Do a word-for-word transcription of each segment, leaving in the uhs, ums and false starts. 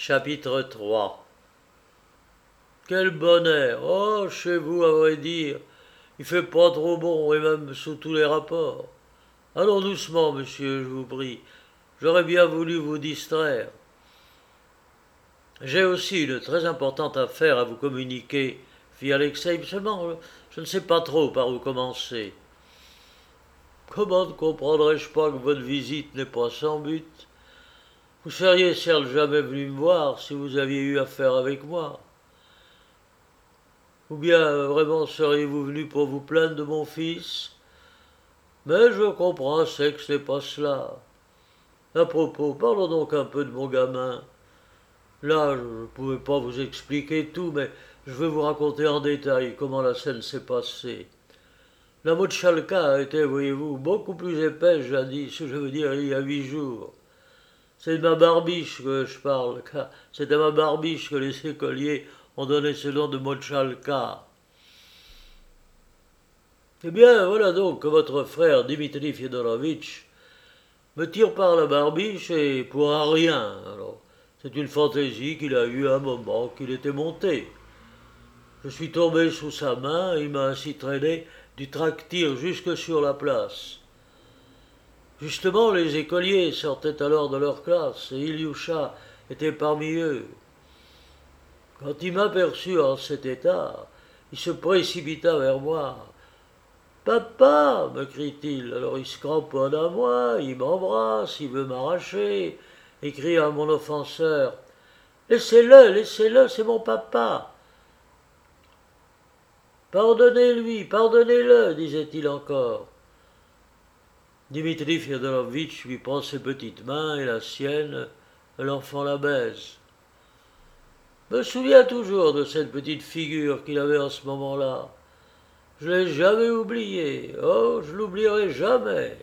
Chapitre trois. Quel bonheur! Oh, chez vous, à vrai dire, il fait pas trop bon, et même sous tous les rapports. Allons doucement, monsieur, je vous prie. J'aurais bien voulu vous distraire. J'ai aussi une très importante affaire à vous communiquer, fit Alexei, seulement je ne sais pas trop par où commencer. Comment ne comprendrais-je pas que votre visite n'est pas sans but? Vous seriez certes jamais venu me voir si vous aviez eu affaire avec moi. Ou bien vraiment seriez-vous venu pour vous plaindre de mon fils? Mais je comprends, c'est que ce n'est pas cela. À propos, parlons donc un peu de mon gamin. Là, je ne pouvais pas vous expliquer tout, mais je vais vous raconter en détail comment la scène s'est passée. La motchalka était, voyez-vous, beaucoup plus épaisse jadis, je veux dire il y a huit jours. C'est de ma barbiche que je parle, car c'est à ma barbiche que les écoliers ont donné ce nom de motchalka. Eh bien, voilà donc que votre frère Dimitri Fyodorovitch me tire par la barbiche et pour un rien. Alors, c'est une fantaisie qu'il a eue à un moment qu'il était monté. Je suis tombé sous sa main et il m'a ainsi traîné du tractir jusque sur la place. Justement, les écoliers sortaient alors de leur classe et Ilyusha était parmi eux. Quand il m'aperçut en cet état, il se précipita vers moi. Papa, me crie-t-il, alors il se cramponne à moi, il m'embrasse, il veut m'arracher, et crie à mon offenseur. Laissez-le, laissez-le, c'est mon papa. Pardonnez-lui, pardonnez-le, disait-il encore. Dimitri Fyodorovitch lui prend ses petites mains et la sienne, l'enfant la baise. Je me souviens toujours de cette petite figure qu'il avait en ce moment-là. Je ne l'ai jamais oubliée. Oh, je l'oublierai jamais.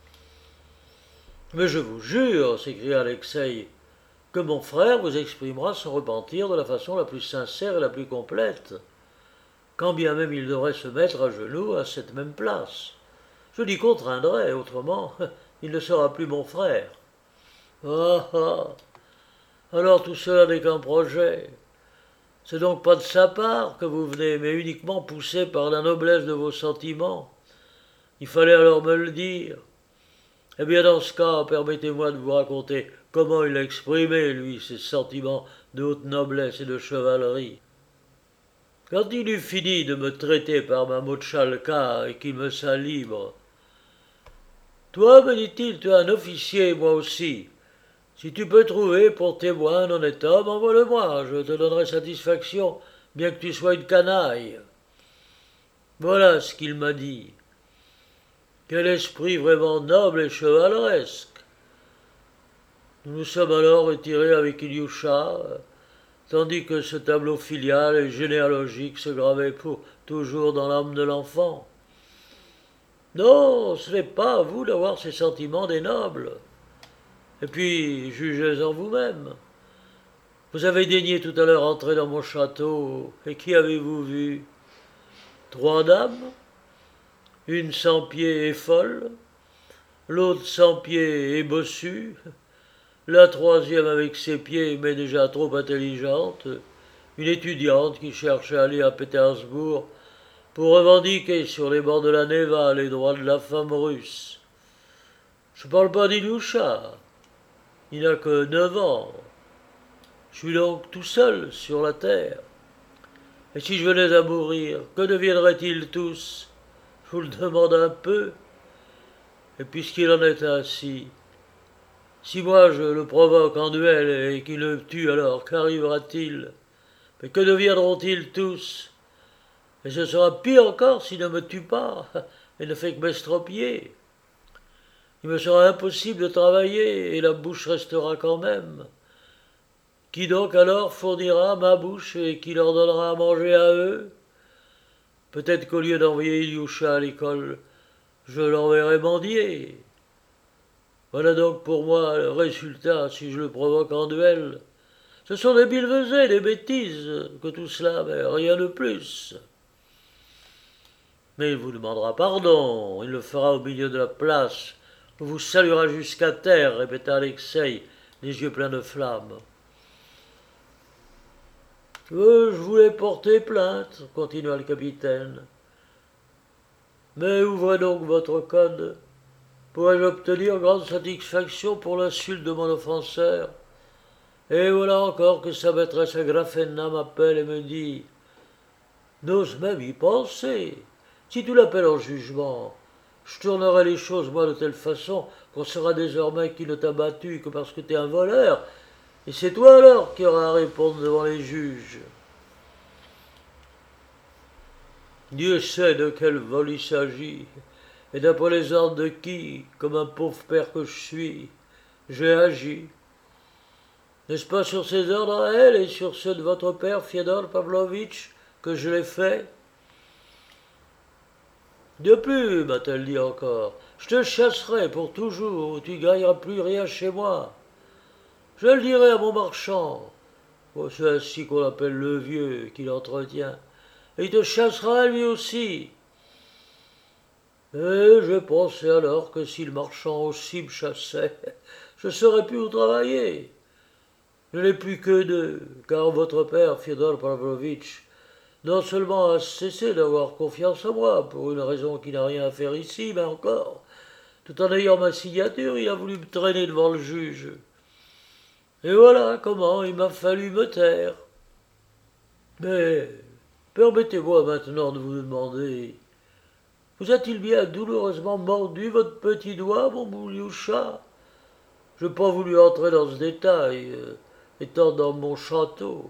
Mais je vous jure, s'écria Alexei, que mon frère vous exprimera son repentir de la façon la plus sincère et la plus complète, quand bien même il devrait se mettre à genoux à cette même place. Je l'y contraindrai, autrement, il ne sera plus mon frère. Ah ah. Alors tout cela n'est qu'un projet. C'est donc pas de sa part que vous venez, mais uniquement poussé par la noblesse de vos sentiments. Il fallait alors me le dire. Eh bien, dans ce cas, permettez-moi de vous raconter comment il a exprimé, lui, ses sentiments de haute noblesse et de chevalerie. Quand il eut fini de me traiter par ma motchalka et qu'il me sent libre, « Toi, me dit-il, tu es un officier, moi aussi. Si tu peux trouver pour témoin un honnête homme, envoie-le-moi, je te donnerai satisfaction, bien que tu sois une canaille. » Voilà ce qu'il m'a dit. Quel esprit vraiment noble et chevaleresque. Nous nous sommes alors retirés avec Ilyusha, tandis que ce tableau filial et généalogique se gravait pour toujours dans l'âme de l'enfant. Non, ce n'est pas à vous d'avoir ces sentiments des nobles. Et puis, jugez-en vous-même. Vous avez daigné tout à l'heure entrer dans mon château, et qui avez-vous vu? Trois dames, une sans pied et folle, l'autre sans pied et bossue, la troisième avec ses pieds mais déjà trop intelligente, une étudiante qui cherche à aller à Pétersbourg pour revendiquer sur les bords de la Neva les droits de la femme russe. Je ne parle pas d'Ilyusha, il n'a que neuf ans. Je suis donc tout seul sur la terre. Et si je venais à mourir, que deviendraient-ils tous? Je vous le demande un peu. Et puisqu'il en est ainsi, si moi je le provoque en duel et qu'il le tue, alors qu'arrivera-t-il? Mais que deviendront-ils tous? Et ce sera pire encore s'il ne me tue pas et ne fait que m'estropier. Il me sera impossible de travailler et la bouche restera quand même. Qui donc alors fournira ma bouche et qui leur donnera à manger à eux? Peut-être qu'au lieu d'envoyer Ilyusha à l'école, je l'enverrai mendier. Voilà donc pour moi le résultat si je le provoque en duel. Ce sont des billevesées, des bêtises, que tout cela, mais rien de plus. Mais il vous demandera pardon, il le fera au milieu de la place, vous saluera jusqu'à terre, répéta Alexei, les yeux pleins de flammes. Euh, je voulais porter plainte, continua le capitaine. Mais ouvrez donc votre code. Pourrais-je obtenir grande satisfaction pour l'insulte de mon offenseur? Et voilà encore que sa maîtresse Agrafena m'appelle et me dit n'ose même y penser. Si tu l'appelles en jugement, je tournerai les choses moi de telle façon qu'on saura désormais qu'il ne t'a battu que parce que t'es un voleur, et c'est toi alors qui auras à répondre devant les juges. Dieu sait de quel vol il s'agit, et d'après les ordres de qui, comme un pauvre père que je suis, j'ai agi. N'est-ce pas sur ses ordres à elle et sur ceux de votre père, Fiodor Pavlovitch, que je l'ai fait? De plus, m'a-t-elle dit encore, je te chasserai pour toujours, tu gagneras plus rien chez moi. Je le dirai à mon marchand, c'est ainsi qu'on appelle le vieux qui l'entretient, et il te chassera lui aussi. Et je pensais alors que si le marchand aussi me chassait, je saurais plus où travailler. Je n'ai plus que deux, car votre père, Fiodor Pavlovitch, non seulement a cessé d'avoir confiance en moi, pour une raison qui n'a rien à faire ici, mais encore, tout en ayant ma signature, il a voulu me traîner devant le juge. Et voilà comment il m'a fallu me taire. Mais permettez-moi maintenant de vous demander, vous a-t-il bien douloureusement mordu votre petit doigt, mon Moulioucha? Je n'ai pas voulu entrer dans ce détail, euh, étant dans mon château.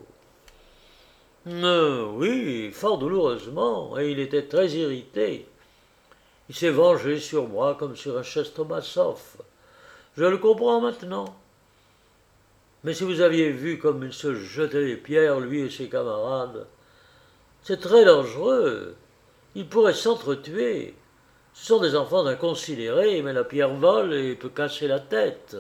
Euh, oui, fort douloureusement, et il était très irrité. Il s'est vengé sur moi comme sur un Chestomassov. Je le comprends maintenant. Mais si vous aviez vu comme il se jetait les pierres, lui et ses camarades, c'est très dangereux. Ils pourraient s'entretuer. Ce sont des enfants inconsidérés, mais la pierre vole et peut casser la tête.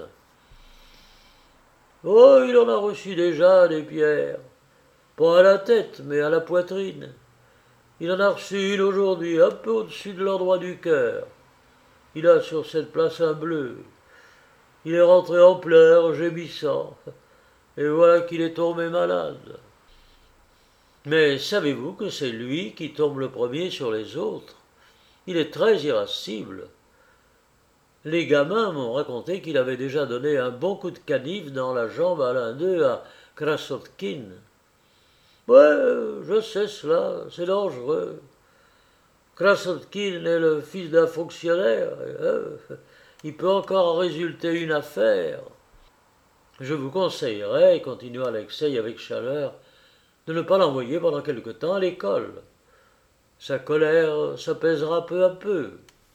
Oh, il en a reçu déjà des pierres. Pas à la tête, mais à la poitrine. Il en a reçu une aujourd'hui, un peu au-dessus de l'endroit du cœur. Il a sur cette place un bleu. Il est rentré en pleurs, gémissant. Et voilà qu'il est tombé malade. Mais savez-vous que c'est lui qui tombe le premier sur les autres? Il est très irascible. Les gamins m'ont raconté qu'il avait déjà donné un bon coup de canif dans la jambe à l'un d'eux, à Krasotkin. Ouais, je sais cela, c'est dangereux. Krasotkin est le fils d'un fonctionnaire. Euh, il peut encore en résulter une affaire. Je vous conseillerais, continua Alexei avec chaleur, de ne pas l'envoyer pendant quelque temps à l'école. Sa colère s'apaisera peu à peu.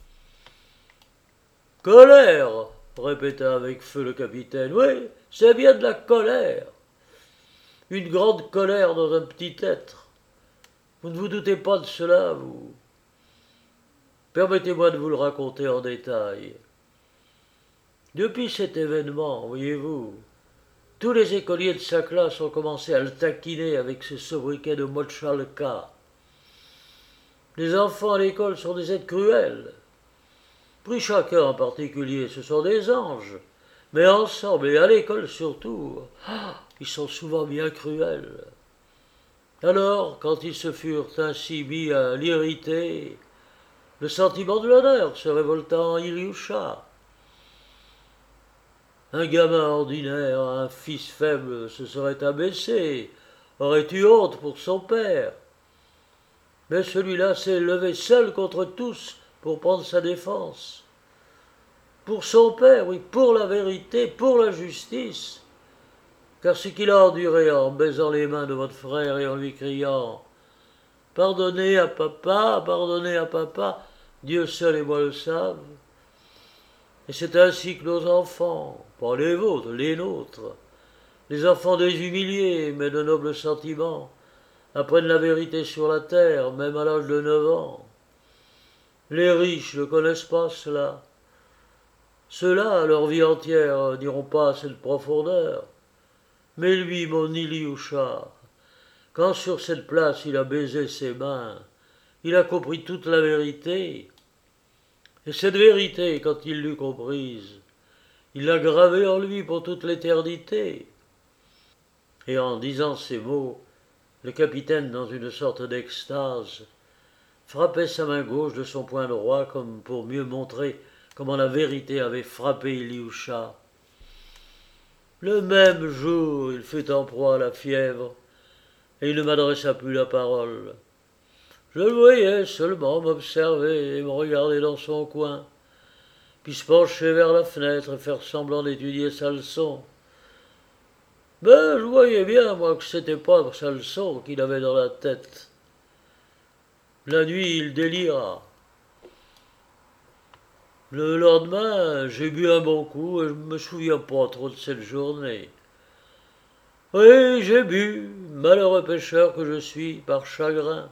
Colère, répéta avec feu le capitaine. Oui, c'est bien de la colère. Une grande colère dans un petit être. Vous ne vous doutez pas de cela, vous. Permettez-moi de vous le raconter en détail. Depuis cet événement, voyez-vous, tous les écoliers de sa classe ont commencé à le taquiner avec ce sobriquet de Motchalka. Les enfants à l'école sont des êtres cruels. Pris chacun en particulier, ce sont des anges. Mais ensemble, et à l'école surtout, ah, ils sont souvent bien cruels. Alors, quand ils se furent ainsi mis à l'irriter, le sentiment de l'honneur se révolta en Ilioucha. Un gamin ordinaire, un fils faible, se serait abaissé, aurait eu honte pour son père. Mais celui-là s'est levé seul contre tous pour prendre sa défense. Pour son père, oui, pour la vérité, pour la justice. Car ce qu'il a enduré en baisant les mains de votre frère et en lui criant « Pardonnez à papa, pardonnez à papa », Dieu seul et moi le savent. Et c'est ainsi que nos enfants, pas les vôtres, les nôtres, les enfants des humiliés, mais de nobles sentiments, apprennent la vérité sur la terre, même à l'âge de neuf ans. Les riches ne connaissent pas cela. Ceux-là, leur vie entière, n'iront pas à cette profondeur. Mais lui, mon Ilioucha, quand sur cette place il a baisé ses mains, il a compris toute la vérité. Et cette vérité, quand il l'eut comprise, il l'a gravée en lui pour toute l'éternité. Et en disant ces mots, Le capitaine, dans une sorte d'extase, frappait sa main gauche de son poing droit comme pour mieux montrer comment la vérité avait frappé Ilioucha. Le même jour, il fut en proie à la fièvre, et il ne m'adressa plus la parole. Je le voyais seulement m'observer et me regarder dans son coin, puis se pencher vers la fenêtre et faire semblant d'étudier sa leçon. Ben, je voyais bien, moi, que c'était pas sa leçon qu'il avait dans la tête. La nuit, il délira. Le lendemain, j'ai bu un bon coup et je me souviens pas trop de cette journée. Oui, j'ai bu, malheureux pêcheur que je suis, par chagrin.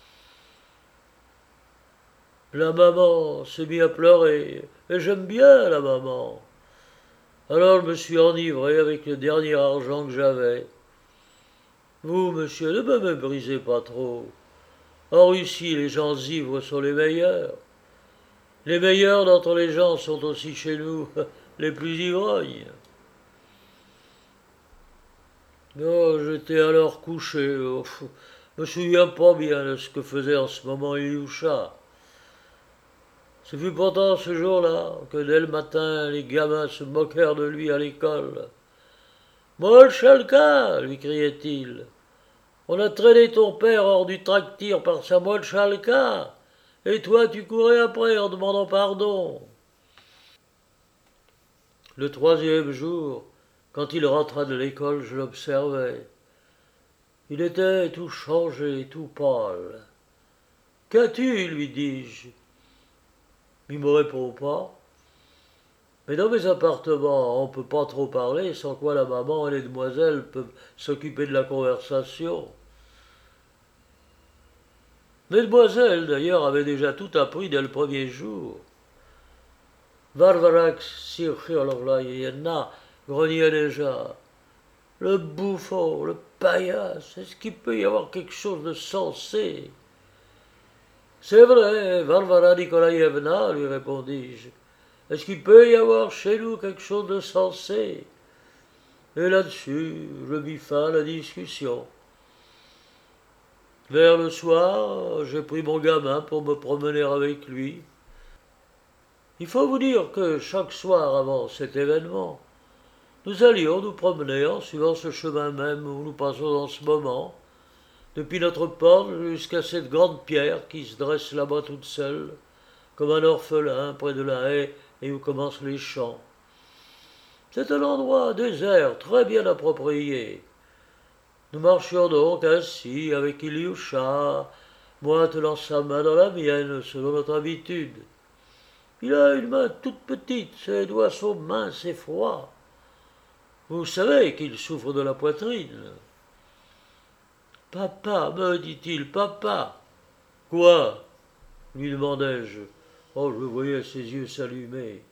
La maman s'est mise à pleurer, et j'aime bien la maman. Alors je me suis enivré avec le dernier argent que j'avais. Vous, monsieur, ne me méprisez pas trop. En Russie, les gens ivres sont les meilleurs. Les meilleurs d'entre les gens sont aussi chez nous les plus ivrognes. Non, j'étais alors couché. Oh, je me souviens pas bien de ce que faisait en ce moment Ilioucha. Ce fut pourtant ce jour-là que dès le matin les gamins se moquèrent de lui à l'école. Molchalka, lui criait-il. On a traîné ton père hors du tractir par sa Molchalka, et toi tu courais après en demandant pardon. Le troisième jour, quand il rentra de l'école, je l'observai. Il était tout changé, tout pâle. Qu'as-tu lui dis-je. Il me répond pas. Mais dans mes appartements, on ne peut pas trop parler, sans quoi la maman et les demoiselles peuvent s'occuper de la conversation. Mesdemoiselles, d'ailleurs, avaient déjà tout appris dès le premier jour. Varvarak Sirchiolorlaïena grognait déjà. Le bouffon, le paillasse, est-ce qu'il peut y avoir quelque chose de sensé? C'est vrai, Varvara Nikolaïevna, lui répondis-je. Est-ce qu'il peut y avoir chez nous quelque chose de sensé? Et là-dessus, je mis fin à la discussion. Vers le soir, j'ai pris mon gamin pour me promener avec lui. Il faut vous dire que chaque soir avant cet événement, nous allions nous promener en suivant ce chemin même où nous passons en ce moment, depuis notre porte jusqu'à cette grande pierre qui se dresse là-bas toute seule, comme un orphelin près de la haie et où commencent les champs. C'est un endroit désert, très bien approprié. Nous marchions donc ainsi avec Ilioucha, moi tenant sa main dans la mienne, selon notre habitude. Il a une main toute petite, ses doigts sont minces et froids. Vous savez qu'il souffre de la poitrine. Papa, me dit-il, papa. Quoi? Lui demandai-je. Oh, je voyais ses yeux s'allumer.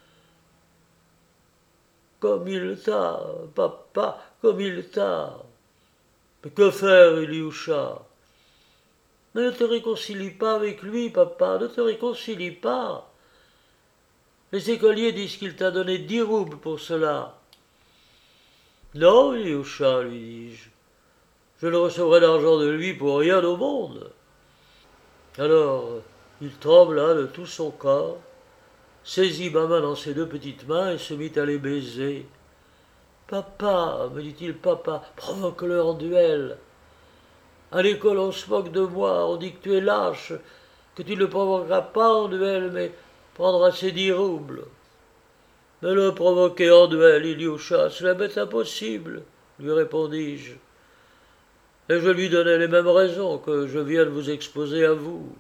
Comme il t'a, papa, comme il t'a. Mais que faire, Ilioucha? Mais ne te réconcilie pas avec lui, papa, ne te réconcilie pas. Les écoliers disent qu'il t'a donné dix roubles pour cela. Non, Ilioucha, lui dis-je. Je ne recevrai d'argent de lui pour rien au monde. Alors, il trembla de tout son corps, saisit ma main dans ses deux petites mains et se mit à les baiser. Papa, me dit-il, papa, provoque-le en duel. À l'école, on se moque de moi, on dit que tu es lâche, que tu ne le provoqueras pas en duel, mais prendras ses dix roubles. Mais le provoquer en duel, Ilioucha, cela m'est impossible, lui répondis-je. Et je lui donnai les mêmes raisons que je viens de vous exposer à vous.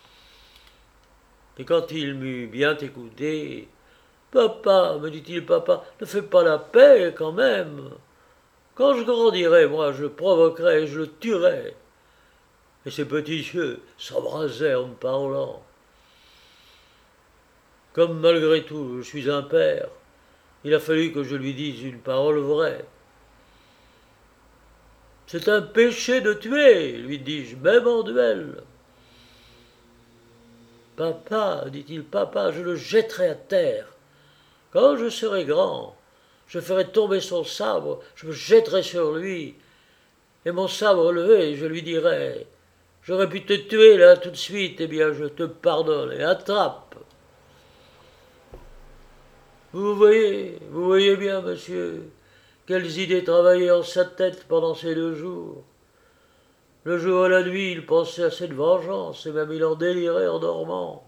Et quand il m'eut bien écouté, papa, me dit-il, papa, ne fais pas la paix quand même. Quand je grandirai, moi, je provoquerai, je le tuerai. Et ses petits yeux s'embrasaient en me parlant. Comme malgré tout, je suis un père, il a fallu que je lui dise une parole vraie. C'est un péché de tuer, lui dis-je, même en duel. Papa, dit-il, papa, je le jetterai à terre. Quand je serai grand, je ferai tomber son sabre, je me jetterai sur lui, et mon sabre levé, je lui dirais: j'aurais pu te tuer là tout de suite, eh bien je te pardonne et attrape. Vous voyez, vous voyez bien, monsieur, quelles idées travaillaient en sa tête pendant ces deux jours. Le jour et la nuit, il pensait à cette vengeance, et même il en délirait en dormant.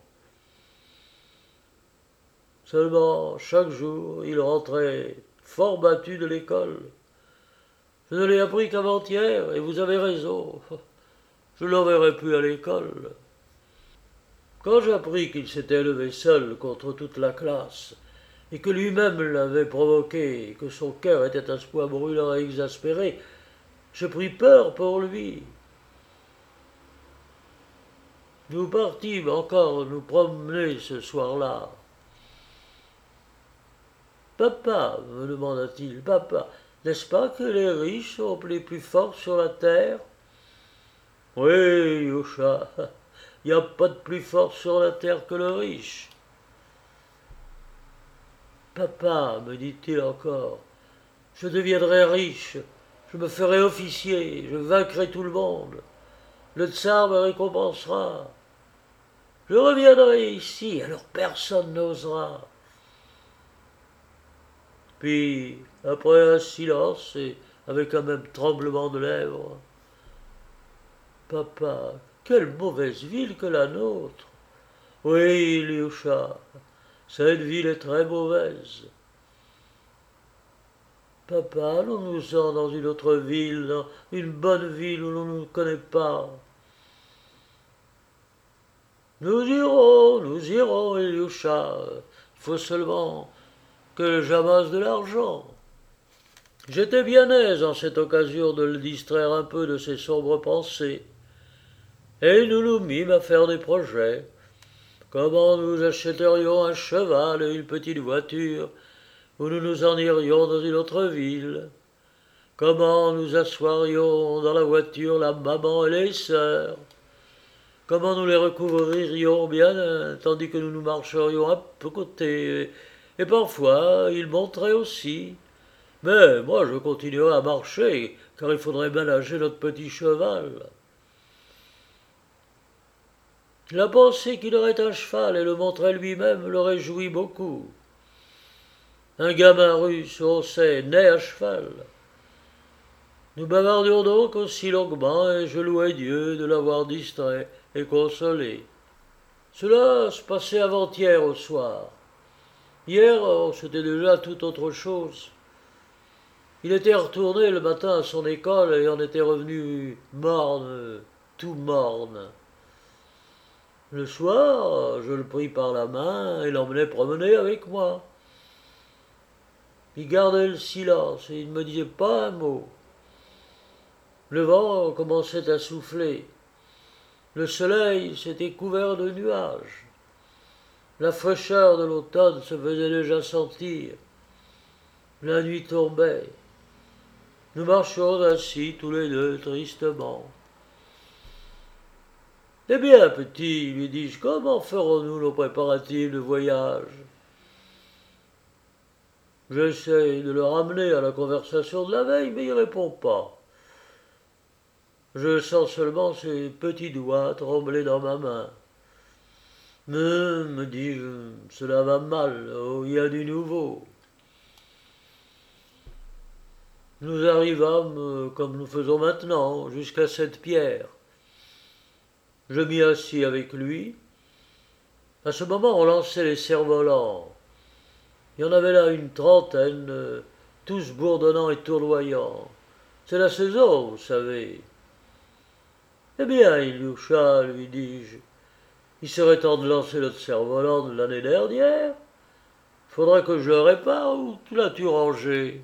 Seulement, chaque jour, il rentrait fort battu de l'école. Je ne l'ai appris qu'avant-hier, et vous avez raison. Je ne l'enverrai plus à l'école. Quand j'appris qu'il s'était levé seul contre toute la classe, et que lui-même l'avait provoqué, et que son cœur était à ce point brûlant et exaspéré, je pris peur pour lui. Nous partîmes encore nous promener ce soir-là. Papa, me demanda-t-il, papa, n'est-ce pas que les riches sont les plus forts sur la terre? Oui, Yusha, il n'y a pas de plus fort sur la terre que le riche. Papa, me dit-il encore, je deviendrai riche, je me ferai officier, je vaincrai tout le monde. Le tsar me récompensera. Je reviendrai ici, alors personne n'osera. Puis, après un silence et avec un même tremblement de lèvres, papa, quelle mauvaise ville que la nôtre. Oui, Ilyusha, cette ville est très mauvaise. Papa, allons-nous-en dans une autre ville, dans une bonne ville où l'on ne nous connaît pas. Nous irons, nous irons, Ilyusha. Il faut seulement que j'amasse de l'argent. J'étais bien aise en cette occasion de le distraire un peu de ses sombres pensées. Et nous nous mîmes à faire des projets. Comment nous achèterions un cheval et une petite voiture, où nous nous en irions dans une autre ville. Comment nous assoirions dans la voiture la maman et les sœurs. Comment nous les recouvririons bien, tandis que nous nous marcherions à peu côté. Et parfois, ils monteraient aussi. Mais moi, je continuerai à marcher, car il faudrait ménager notre petit cheval. La pensée qu'il aurait un cheval et le montrait lui-même le réjouit beaucoup. Un gamin russe, on sait, né à cheval. Nous bavardions donc aussi longuement, et je louais Dieu de l'avoir distrait et consolé. Cela se passait avant-hier au soir. Hier, c'était déjà tout autre chose. Il était retourné le matin à son école et en était revenu morne, tout morne. Le soir, je le pris par la main et l'emmenai promener avec moi. Il gardait le silence et il ne me disait pas un mot. Le vent commençait à souffler. Le soleil s'était couvert de nuages. La fraîcheur de l'automne se faisait déjà sentir. La nuit tombait. Nous marchions ainsi tous les deux tristement. Eh bien, petit, lui dis-je, comment ferons-nous nos préparatifs de voyage? J'essaie de le ramener à la conversation de la veille, mais il ne répond pas. Je sens seulement ses petits doigts trembler dans ma main. Mais, me dis-je, cela va mal, oh, il y a du nouveau. Nous arrivâmes, comme nous faisons maintenant, jusqu'à cette pierre. Je m'y assis avec lui. À ce moment, on lançait les cerfs-volants. Il y en avait là une trentaine, tous bourdonnants et tournoyants. C'est la saison, vous savez. Eh bien, Ilyusha, lui dis-je, il serait temps de lancer notre cerf-volant de l'année dernière. Faudra que je le répare ou tu l'as-tu rangé?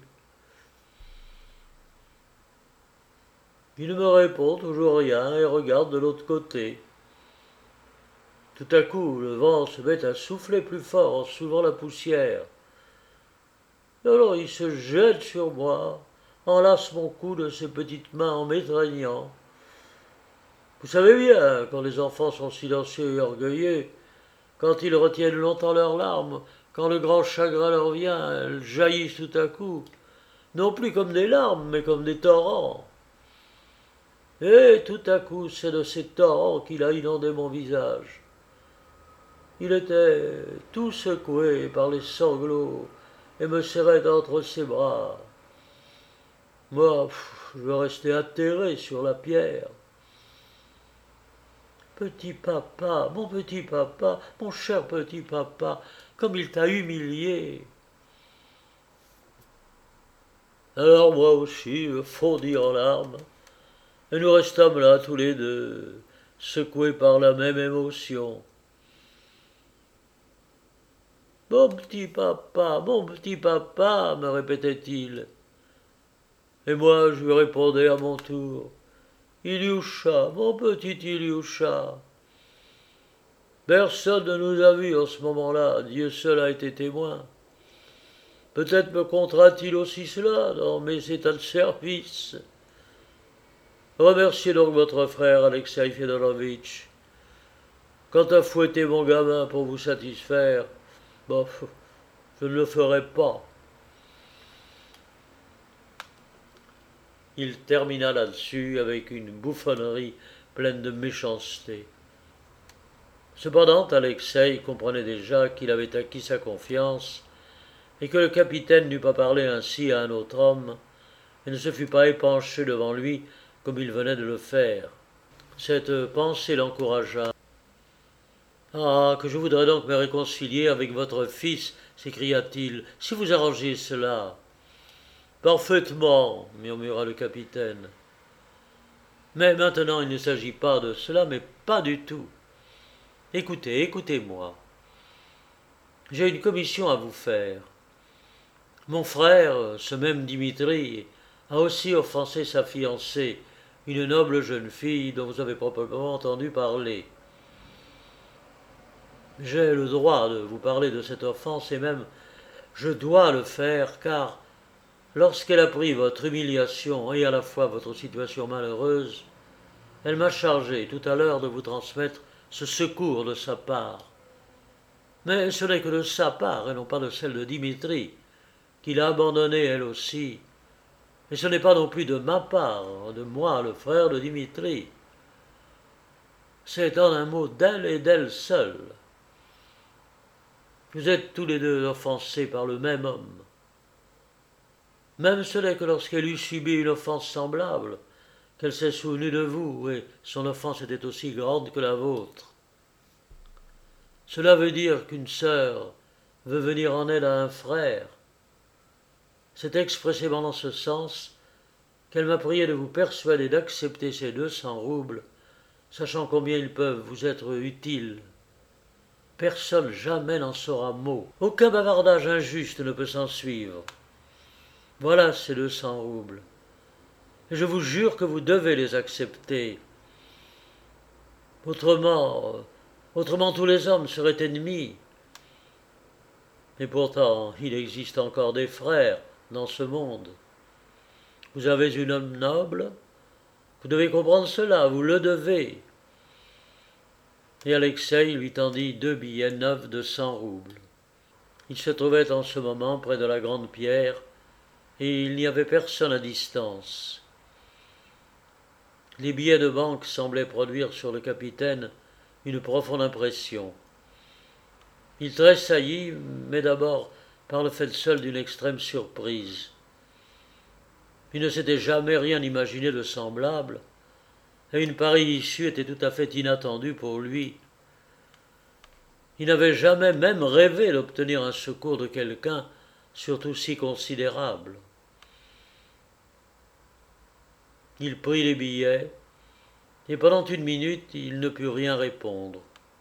Il ne me répond toujours rien et regarde de l'autre côté. Tout à coup, le vent se met à souffler plus fort en soulevant la poussière. Alors il se jette sur moi, enlace mon cou de ses petites mains en m'étreignant. Vous savez bien, quand les enfants sont silencieux et orgueilleux, quand ils retiennent longtemps leurs larmes, quand le grand chagrin leur vient, elles jaillissent tout à coup, non plus comme des larmes, mais comme des torrents. Et tout à coup, c'est de ces torrents qu'il a inondé mon visage. Il était tout secoué par les sanglots et me serrait entre ses bras. Moi, pff, je restais atterré sur la pierre. Petit papa, mon petit papa, mon cher petit papa, comme il t'a humilié. Alors moi aussi, je fondis en larmes, et nous restâmes là tous les deux, secoués par la même émotion. Mon petit papa, mon petit papa, me répétait-il. Et moi, je lui répondais à mon tour. Ilyusha, mon petit Ilyusha. Personne ne nous a vus en ce moment-là, Dieu seul a été témoin. Peut-être me comptera-t-il aussi cela dans mes états de service. Remerciez donc votre frère Alexei Fedorovitch. Quant à fouetter mon gamin pour vous satisfaire, bof, je ne le ferai pas. Il termina là-dessus avec une bouffonnerie pleine de méchanceté. Cependant, Alexei comprenait déjà qu'il avait acquis sa confiance et que le capitaine n'eût pas parlé ainsi à un autre homme et ne se fût pas épanché devant lui comme il venait de le faire. Cette pensée l'encouragea. Ah, que je voudrais donc me réconcilier avec votre fils, s'écria-t-il, si vous arrangez cela. Parfaitement, murmura le capitaine. Mais maintenant il ne s'agit pas de cela, mais pas du tout. Écoutez, écoutez-moi. J'ai une commission à vous faire. Mon frère, ce même Dimitri, a aussi offensé sa fiancée, une noble jeune fille dont vous avez probablement entendu parler. J'ai le droit de vous parler de cette offense et même je dois le faire car lorsqu'elle a pris votre humiliation et à la fois votre situation malheureuse, elle m'a chargé tout à l'heure de vous transmettre ce secours de sa part. Mais ce n'est que de sa part et non pas de celle de Dimitri, qu'il a abandonné elle aussi. Et ce n'est pas non plus de ma part, de moi, le frère de Dimitri. C'est en un mot d'elle et d'elle seule. Vous êtes tous les deux offensés par le même homme. Même ce n'est que lorsqu'elle eut subi une offense semblable qu'elle s'est souvenue de vous, et son offense était aussi grande que la vôtre. Cela veut dire qu'une sœur veut venir en aide à un frère. C'est expressément dans ce sens qu'elle m'a prié de vous persuader d'accepter ces deux cents roubles, sachant combien ils peuvent vous être utiles. Personne jamais n'en saura mot. Aucun bavardage injuste ne peut s'en suivre. Voilà ces deux cents roubles. Et je vous jure que vous devez les accepter. Autrement, autrement tous les hommes seraient ennemis. Et pourtant, il existe encore des frères dans ce monde. Vous avez un homme noble, vous devez comprendre cela, vous le devez. Et Alexei lui tendit deux billets neufs de cent roubles. Il se trouvait en ce moment près de la grande pierre, et il n'y avait personne à distance. Les billets de banque semblaient produire sur le capitaine une profonde impression. Il tressaillit, mais d'abord par le fait seul d'une extrême surprise. Il ne s'était jamais rien imaginé de semblable, et une pareille issue était tout à fait inattendue pour lui. Il n'avait jamais même rêvé d'obtenir un secours de quelqu'un, surtout si considérable. Il prit les billets, et pendant une minute il ne put rien répondre.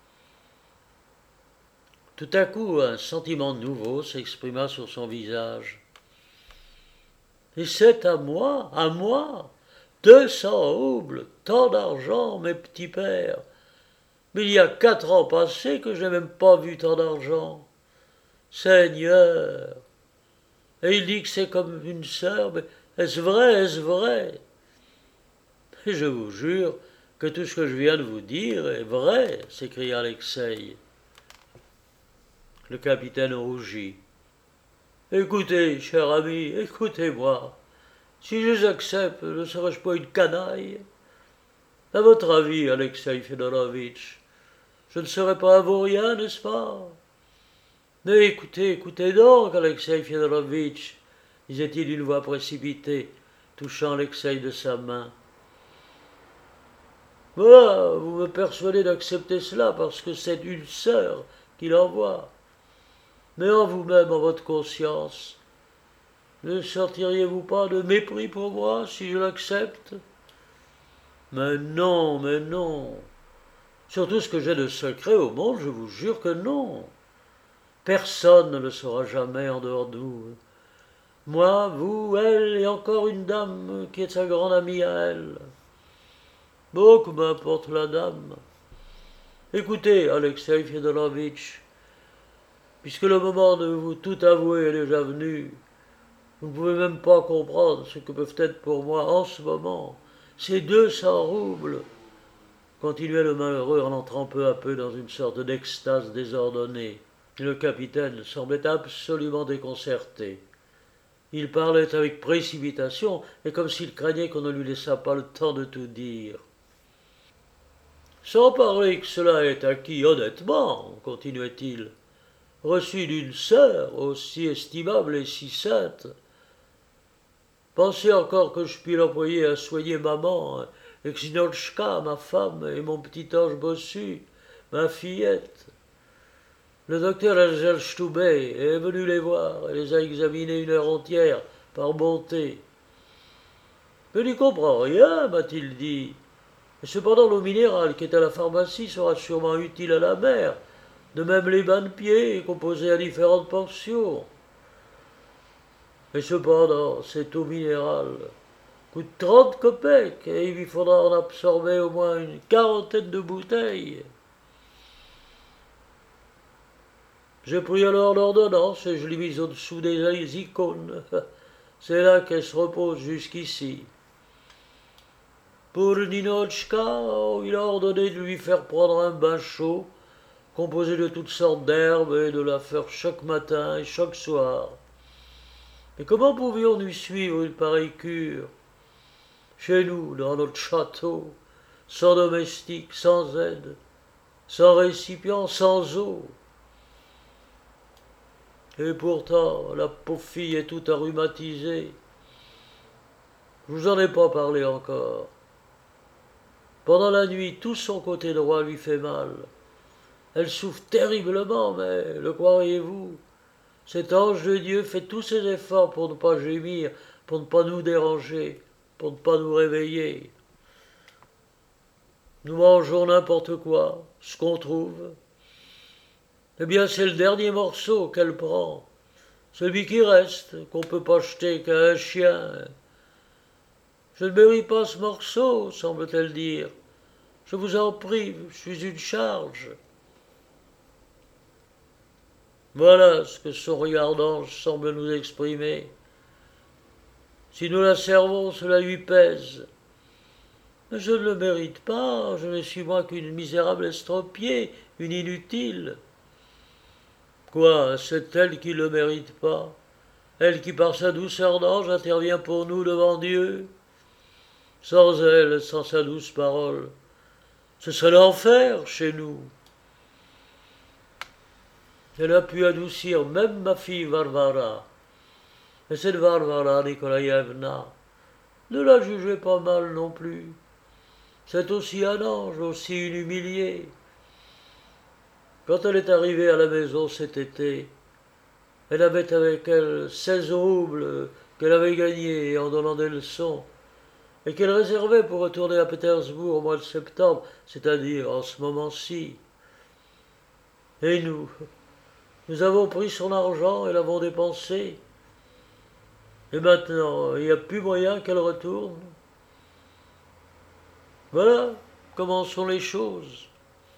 Tout à coup, un sentiment nouveau s'exprima sur son visage. « Et c'est à moi, à moi, deux cents roubles, tant d'argent, mes petits pères. Mais il y a quatre ans passés que je n'ai même pas vu tant d'argent. Seigneur! Et il dit que c'est comme une sœur, mais est-ce vrai, est-ce vrai? Et je vous jure que tout ce que je viens de vous dire est vrai, s'écria Alexei. Le capitaine rougit. Écoutez, cher ami, écoutez-moi. Si je les accepte, ne serais-je pas une canaille? À votre avis, Alexei Fedorovitch, je ne serais pas un vaurien, n'est-ce pas? Mais écoutez, écoutez donc, Alexei Fedorovitch, disait-il d'une voix précipitée, touchant Alexei de sa main. Voilà, vous me persuadez d'accepter cela parce que c'est une sœur qui l'envoie. Mais en vous-même, en votre conscience, ne sentiriez-vous pas de mépris pour moi si je l'accepte? Mais non, mais non. Sur tout ce que j'ai de secret au monde, je vous jure que non. Personne ne le saura jamais en dehors de vous. Moi, vous, elle et encore une dame qui est sa grande amie à elle. Beaucoup m'importe la dame. Écoutez, Alexei Fedorovitch, puisque le moment de vous tout avouer est déjà venu, vous ne pouvez même pas comprendre ce que peuvent être pour moi en ce moment ces deux cents roubles, continuait le malheureux en entrant peu à peu dans une sorte d'extase désordonnée. Le capitaine semblait absolument déconcerté. Il parlait avec précipitation et comme s'il craignait qu'on ne lui laissât pas le temps de tout dire. Sans parler que cela est acquis honnêtement, continuait-il, reçu d'une sœur aussi estimable et si sainte. Pensez encore que je puis l'employer à soigner maman, et Xinotchka, ma femme, et mon petit ange bossu, ma fillette. Le docteur Elzelstube est venu les voir et les a examinés une heure entière, par bonté. Je n'y comprends rien, m'a-t-il dit. Et cependant, l'eau minérale qui est à la pharmacie sera sûrement utile à la mère, de même les bains de pieds, composés à différentes portions. Et cependant, cette eau minérale coûte trente kopecks et il lui faudra en absorber au moins une quarantaine de bouteilles. J'ai pris alors l'ordonnance et je l'ai mise au-dessous des icônes. C'est là qu'elle se repose jusqu'ici. Pour Ninotchka, il a ordonné de lui faire prendre un bain chaud, composé de toutes sortes d'herbes et de la faire chaque matin et chaque soir. Mais comment pouvions-nous suivre une pareille cure? Chez nous, dans notre château, sans domestique, sans aide, sans récipient, sans eau. Et pourtant, la pauvre fille est toute rhumatisée. Je vous en ai pas parlé encore. Pendant la nuit, tout son côté droit lui fait mal. Elle souffre terriblement, mais, le croiriez-vous, cet ange de Dieu fait tous ses efforts pour ne pas gémir, pour ne pas nous déranger, pour ne pas nous réveiller. Nous mangeons n'importe quoi, ce qu'on trouve. Eh bien, c'est le dernier morceau qu'elle prend, celui qui reste, qu'on ne peut pas jeter qu'à un chien. Je ne mérite pas ce morceau, semble-t-elle dire. Je vous en prie, je suis une charge. Voilà ce que son regard d'ange semble nous exprimer. Si nous la servons, cela lui pèse. Mais je ne le mérite pas, je ne suis moins qu'une misérable estropiée, une inutile. Quoi, c'est elle qui ne le mérite pas, elle qui par sa douceur d'ange intervient pour nous devant Dieu. Sans elle, sans sa douce parole, ce serait l'enfer chez nous. Elle a pu adoucir même ma fille Varvara. Et cette Varvara Nikolaïevna, ne la jugez pas mal non plus. C'est aussi un ange, aussi une humiliée. Quand elle est arrivée à la maison cet été, elle avait avec elle seize roubles qu'elle avait gagnés en donnant des leçons, et qu'elle réservait pour retourner à Pétersbourg au mois de septembre, c'est-à-dire en ce moment-ci. Et nous, nous avons pris son argent et l'avons dépensé. Et maintenant, il n'y a plus moyen qu'elle retourne. Voilà comment sont les choses.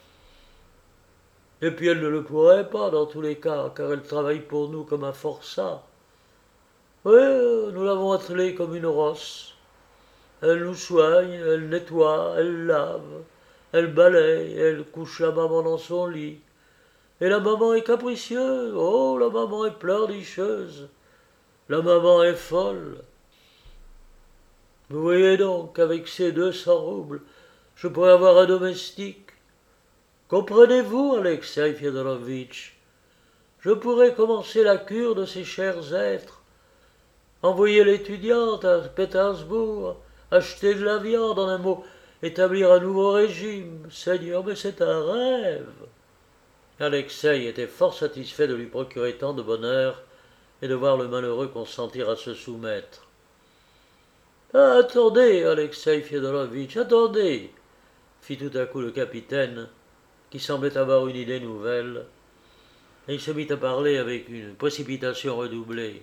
Et puis elle ne le pourrait pas dans tous les cas, car elle travaille pour nous comme un forçat. Oui, nous l'avons attelée comme une rosse. Elle nous soigne, elle nettoie, elle lave, elle balaye, elle couche la maman dans son lit. Et la maman est capricieuse, oh, la maman est pleurnicheuse, la maman est folle. Vous voyez donc qu'avec ces deux cents roubles, je pourrais avoir un domestique. Comprenez-vous, Alexei Fyodorovitch? Je pourrais commencer la cure de ces chers êtres, envoyer l'étudiante à Pétersbourg, acheter de la viande, en un mot, établir un nouveau régime. Seigneur, mais c'est un rêve. Alexei était fort satisfait de lui procurer tant de bonheur et de voir le malheureux consentir à se soumettre. Ah, attendez, Alexei Fyodorovitch, attendez, fit tout à coup le capitaine, qui semblait avoir une idée nouvelle, et il se mit à parler avec une précipitation redoublée.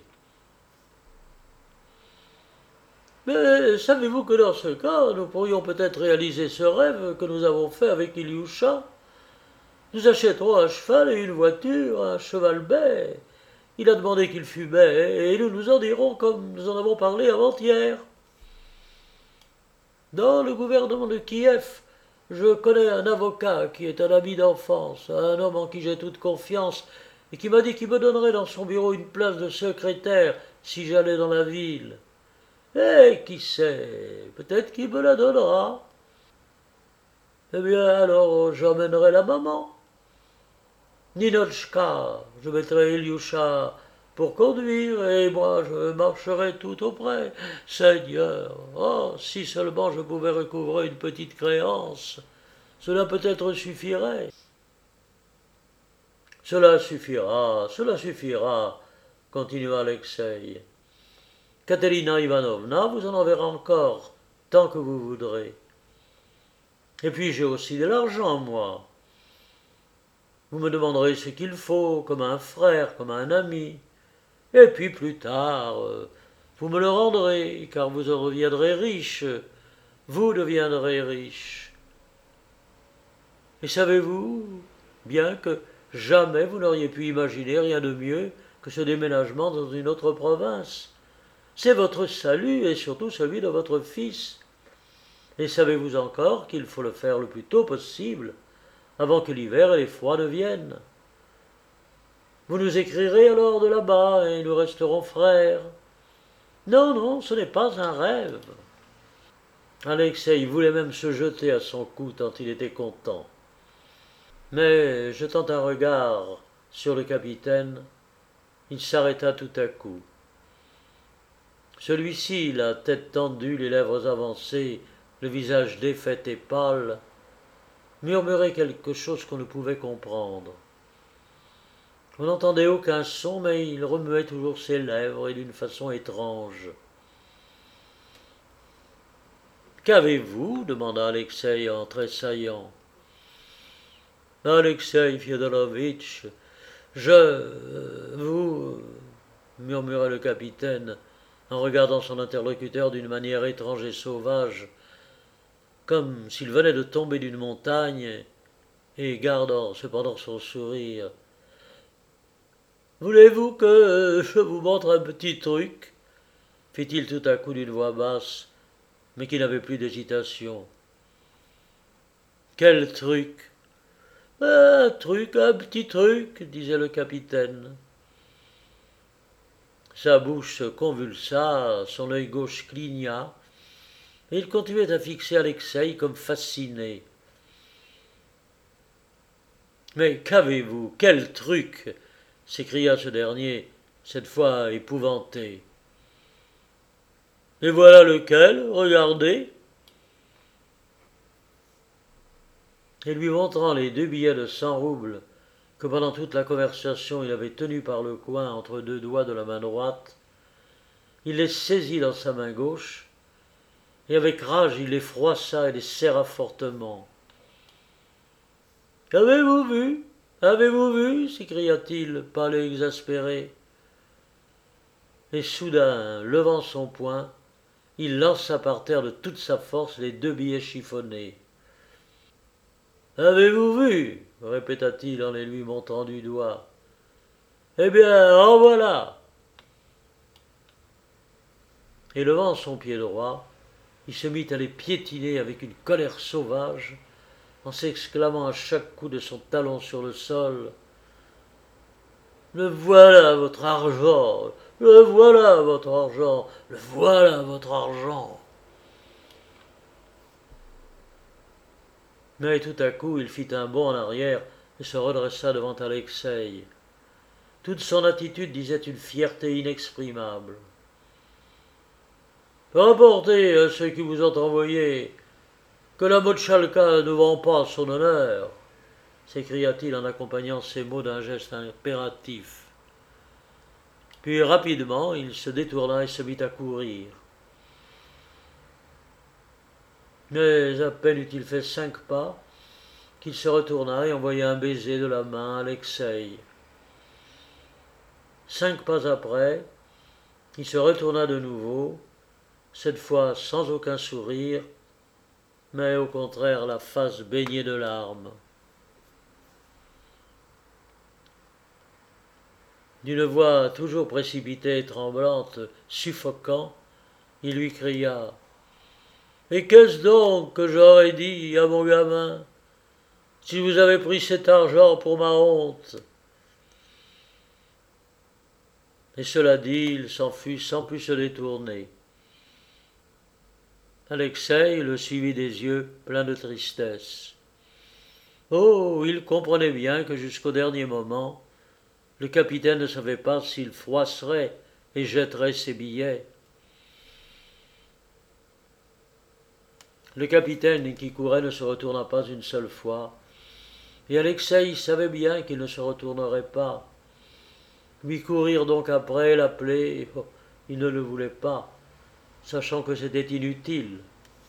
Mais savez-vous que dans ce cas, nous pourrions peut-être réaliser ce rêve que nous avons fait avec Ilyusha? Nous achèterons un cheval et une voiture, un cheval bai. Il a demandé qu'il fût bai, et nous nous en dirons comme nous en avons parlé avant-hier. Dans le gouvernement de Kiev, je connais un avocat qui est un ami d'enfance, un homme en qui j'ai toute confiance, et qui m'a dit qu'il me donnerait dans son bureau une place de secrétaire si j'allais dans la ville. Eh, qui sait, peut-être qu'il me la donnera. Eh bien, alors j'emmènerai la maman. Ninochka, je mettrai Ilyusha pour conduire, et moi je marcherai tout auprès. Seigneur, oh, si seulement je pouvais recouvrer une petite créance, cela peut-être suffirait. Cela suffira, cela suffira, continua Alexei. Katerina Ivanovna vous en enverra encore, tant que vous voudrez. Et puis j'ai aussi de l'argent, moi. Vous me demanderez ce qu'il faut, comme un frère, comme un ami. Et puis plus tard, vous me le rendrez, car vous en reviendrez riche. Vous deviendrez riche. Et savez-vous bien que jamais vous n'auriez pu imaginer rien de mieux que ce déménagement dans une autre province. C'est votre salut et surtout celui de votre fils. Et savez-vous encore qu'il faut le faire le plus tôt possible, avant que l'hiver et les froids ne viennent. Vous nous écrirez alors de là-bas et nous resterons frères. Non, non, ce n'est pas un rêve. Alexei voulait même se jeter à son cou tant il était content. Mais, jetant un regard sur le capitaine, il s'arrêta tout à coup. Celui-ci, la tête tendue, les lèvres avancées, le visage défait et pâle, murmurait quelque chose qu'on ne pouvait comprendre. On n'entendait aucun son, mais il remuait toujours ses lèvres et d'une façon étrange. « Qu'avez-vous » demanda Alexei en tressaillant. « Alexei Fyodorovitch, je... vous... » murmura le capitaine, en regardant son interlocuteur d'une manière étrange et sauvage, comme s'il venait de tomber d'une montagne, et gardant cependant son sourire. « Voulez-vous que je vous montre un petit truc ?» fit-il tout à coup d'une voix basse, mais qui n'avait plus d'hésitation. « Quel truc ?»« Un truc, un petit truc, » disait le capitaine. Sa bouche se convulsa, son œil gauche cligna, et il continuait à fixer Alexei comme fasciné. « Mais qu'avez-vous? Quel truc ?» s'écria ce dernier, cette fois épouvanté. « Et voilà lequel, regardez !» Et lui montrant les deux billets de cent roubles que pendant toute la conversation il avait tenus par le coin entre deux doigts de la main droite, il les saisit dans sa main gauche, et avec rage il les froissa et les serra fortement. « Avez-vous vu? Avez-vous vu ?» s'écria-t-il, pâle et exaspéré. Et soudain, levant son poing, il lança par terre de toute sa force les deux billets chiffonnés. « Avez-vous vu ?» répéta-t-il en les lui montrant du doigt. « Eh bien, en voilà !» Et levant son pied droit, il se mit à les piétiner avec une colère sauvage, en s'exclamant à chaque coup de son talon sur le sol. « Le voilà votre argent, le voilà votre argent, le voilà votre argent !» Mais tout à coup il fit un bond en arrière et se redressa devant Alexei. Toute son attitude disait une fierté inexprimable. Rapportez à ceux qui vous ont envoyé que la Motchalka ne vend pas son honneur, s'écria-t-il en accompagnant ces mots d'un geste impératif. Puis rapidement il se détourna et se mit à courir. Mais à peine eut-il fait cinq pas qu'il se retourna et envoya un baiser de la main à Alexei. Cinq pas après, il se retourna de nouveau, cette fois sans aucun sourire, mais au contraire la face baignée de larmes. D'une voix toujours précipitée et tremblante, suffocant, il lui cria « Et qu'est-ce donc que j'aurais dit à mon gamin si vous avez pris cet argent pour ma honte ?» Et cela dit, il s'enfuit sans plus se détourner. Alexei le suivit des yeux pleins de tristesse. Oh, il comprenait bien que jusqu'au dernier moment, le capitaine ne savait pas s'il froisserait et jetterait ses billets. Le capitaine qui courait ne se retourna pas une seule fois, et Alexei savait bien qu'il ne se retournerait pas. Lui courir donc après, l'appeler, oh, il ne le voulait pas, sachant que c'était inutile.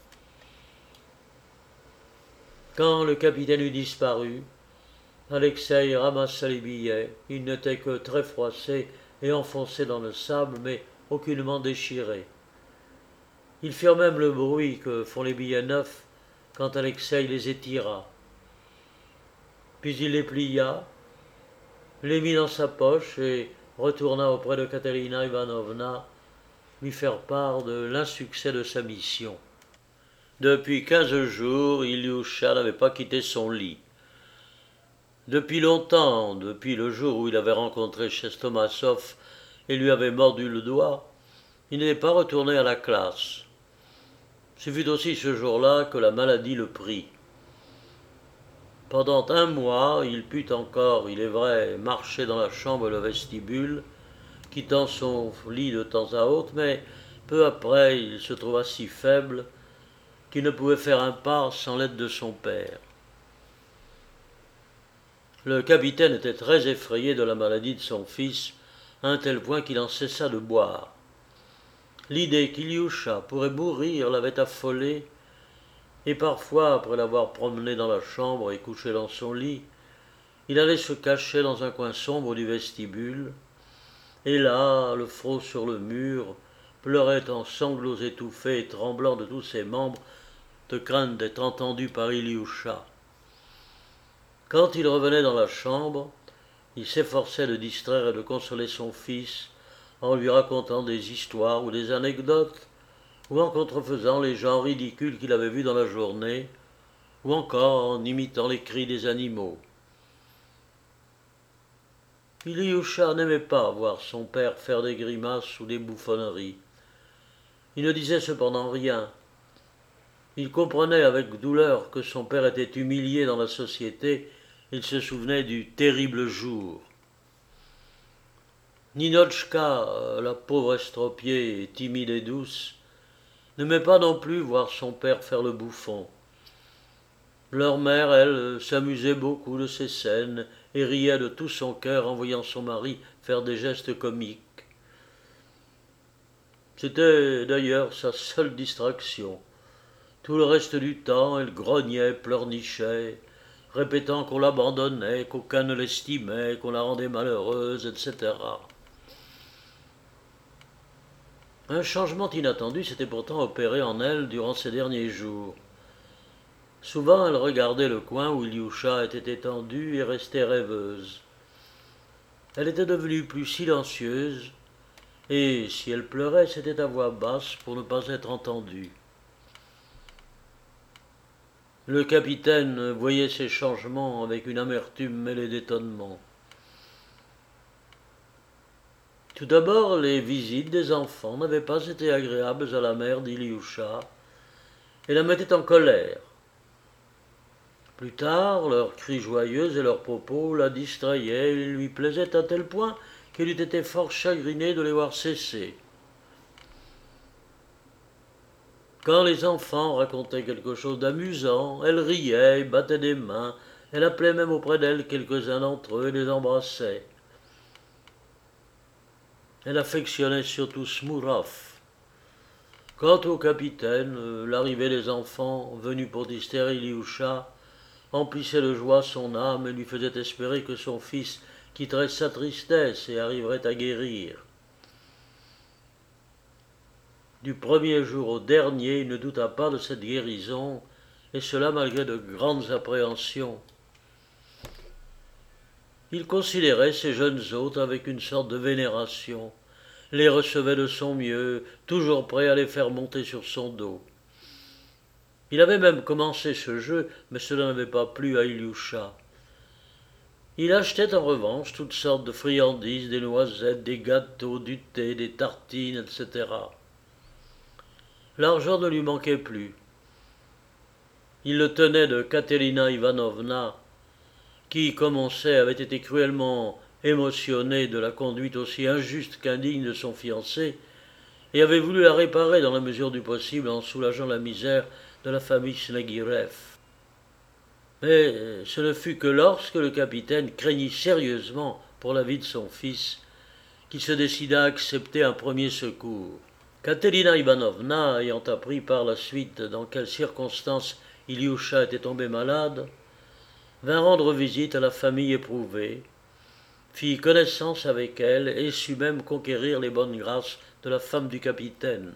Quand le capitaine eut disparu, Alexei ramassa les billets. Ils n'étaient que très froissés et enfoncés dans le sable, mais aucunement déchirés. Ils firent même le bruit que font les billets neufs quand Alexei les étira. Puis il les plia, les mit dans sa poche et retourna auprès de Katerina Ivanovna lui faire part de l'insuccès de sa mission. Depuis quinze jours, Ilioucha n'avait pas quitté son lit. Depuis longtemps, depuis le jour où il avait rencontré Chestomassov et lui avait mordu le doigt, il n'était pas retourné à la classe. Ce fut aussi ce jour-là que la maladie le prit. Pendant un mois, il put encore, il est vrai, marcher dans la chambre et le vestibule, quittant son lit de temps à autre, mais peu après, il se trouva si faible qu'il ne pouvait faire un pas sans l'aide de son père. Le capitaine était très effrayé de la maladie de son fils, à un tel point qu'il en cessa de boire. L'idée qu'Ilioucha pourrait mourir l'avait affolé, et parfois, après l'avoir promené dans la chambre et couché dans son lit, il allait se cacher dans un coin sombre du vestibule, et là, le front sur le mur, pleurait en sanglots étouffés et tremblant de tous ses membres, de crainte d'être entendu par Ilioucha. Quand il revenait dans la chambre, il s'efforçait de distraire et de consoler son fils en lui racontant des histoires ou des anecdotes, ou en contrefaisant les gens ridicules qu'il avait vus dans la journée, ou encore en imitant les cris des animaux. Ilioucha n'aimait pas voir son père faire des grimaces ou des bouffonneries. Il ne disait cependant rien. Il comprenait avec douleur que son père était humilié dans la société. Il se souvenait du terrible jour. Ninotchka, la pauvre estropiée, timide et douce, n'aimait pas non plus voir son père faire le bouffon. Leur mère, elle, s'amusait beaucoup de ces scènes et riait de tout son cœur en voyant son mari faire des gestes comiques. C'était d'ailleurs sa seule distraction. Tout le reste du temps, elle grognait, pleurnichait, répétant qu'on l'abandonnait, qu'aucun ne l'estimait, qu'on la rendait malheureuse, et cetera. Un changement inattendu s'était pourtant opéré en elle durant ces derniers jours. Souvent, elle regardait le coin où Ilioucha était étendu et restait rêveuse. Elle était devenue plus silencieuse, et si elle pleurait, c'était à voix basse pour ne pas être entendue. Le capitaine voyait ces changements avec une amertume mêlée d'étonnement. Tout d'abord, les visites des enfants n'avaient pas été agréables à la mère d'Ilioucha et la mettaient en colère. Plus tard, leurs cris joyeux et leurs propos la distrayaient et lui plaisaient à tel point qu'il eût été fort chagriné de les voir cesser. Quand les enfants racontaient quelque chose d'amusant, elle riait, battait des mains, elle appelait même auprès d'elle quelques-uns d'entre eux et les embrassait. Elle affectionnait surtout Smourov. Quant au capitaine, l'arrivée des enfants, venus pour distraire Ilioucha, emplissait de joie son âme et lui faisait espérer que son fils quitterait sa tristesse et arriverait à guérir. Du premier jour au dernier, il ne douta pas de cette guérison, et cela malgré de grandes appréhensions. Il considérait ces jeunes hôtes avec une sorte de vénération, les recevait de son mieux, toujours prêt à les faire monter sur son dos. Il avait même commencé ce jeu, mais cela n'avait pas plu à Ilioucha. Il achetait en revanche toutes sortes de friandises, des noisettes, des gâteaux, du thé, des tartines, et cetera. L'argent ne lui manquait plus. Il le tenait de Katerina Ivanovna, qui, comme on sait, avait été cruellement émotionnée de la conduite aussi injuste qu'indigne de son fiancé, et avait voulu la réparer dans la mesure du possible en soulageant la misère de la famille Snegirev. Mais ce ne fut que lorsque le capitaine craignit sérieusement pour la vie de son fils qu'il se décida à accepter un premier secours. Katerina Ivanovna, ayant appris par la suite dans quelles circonstances Ilioucha était tombé malade, vint rendre visite à la famille éprouvée, fit connaissance avec elle et sut même conquérir les bonnes grâces de la femme du capitaine.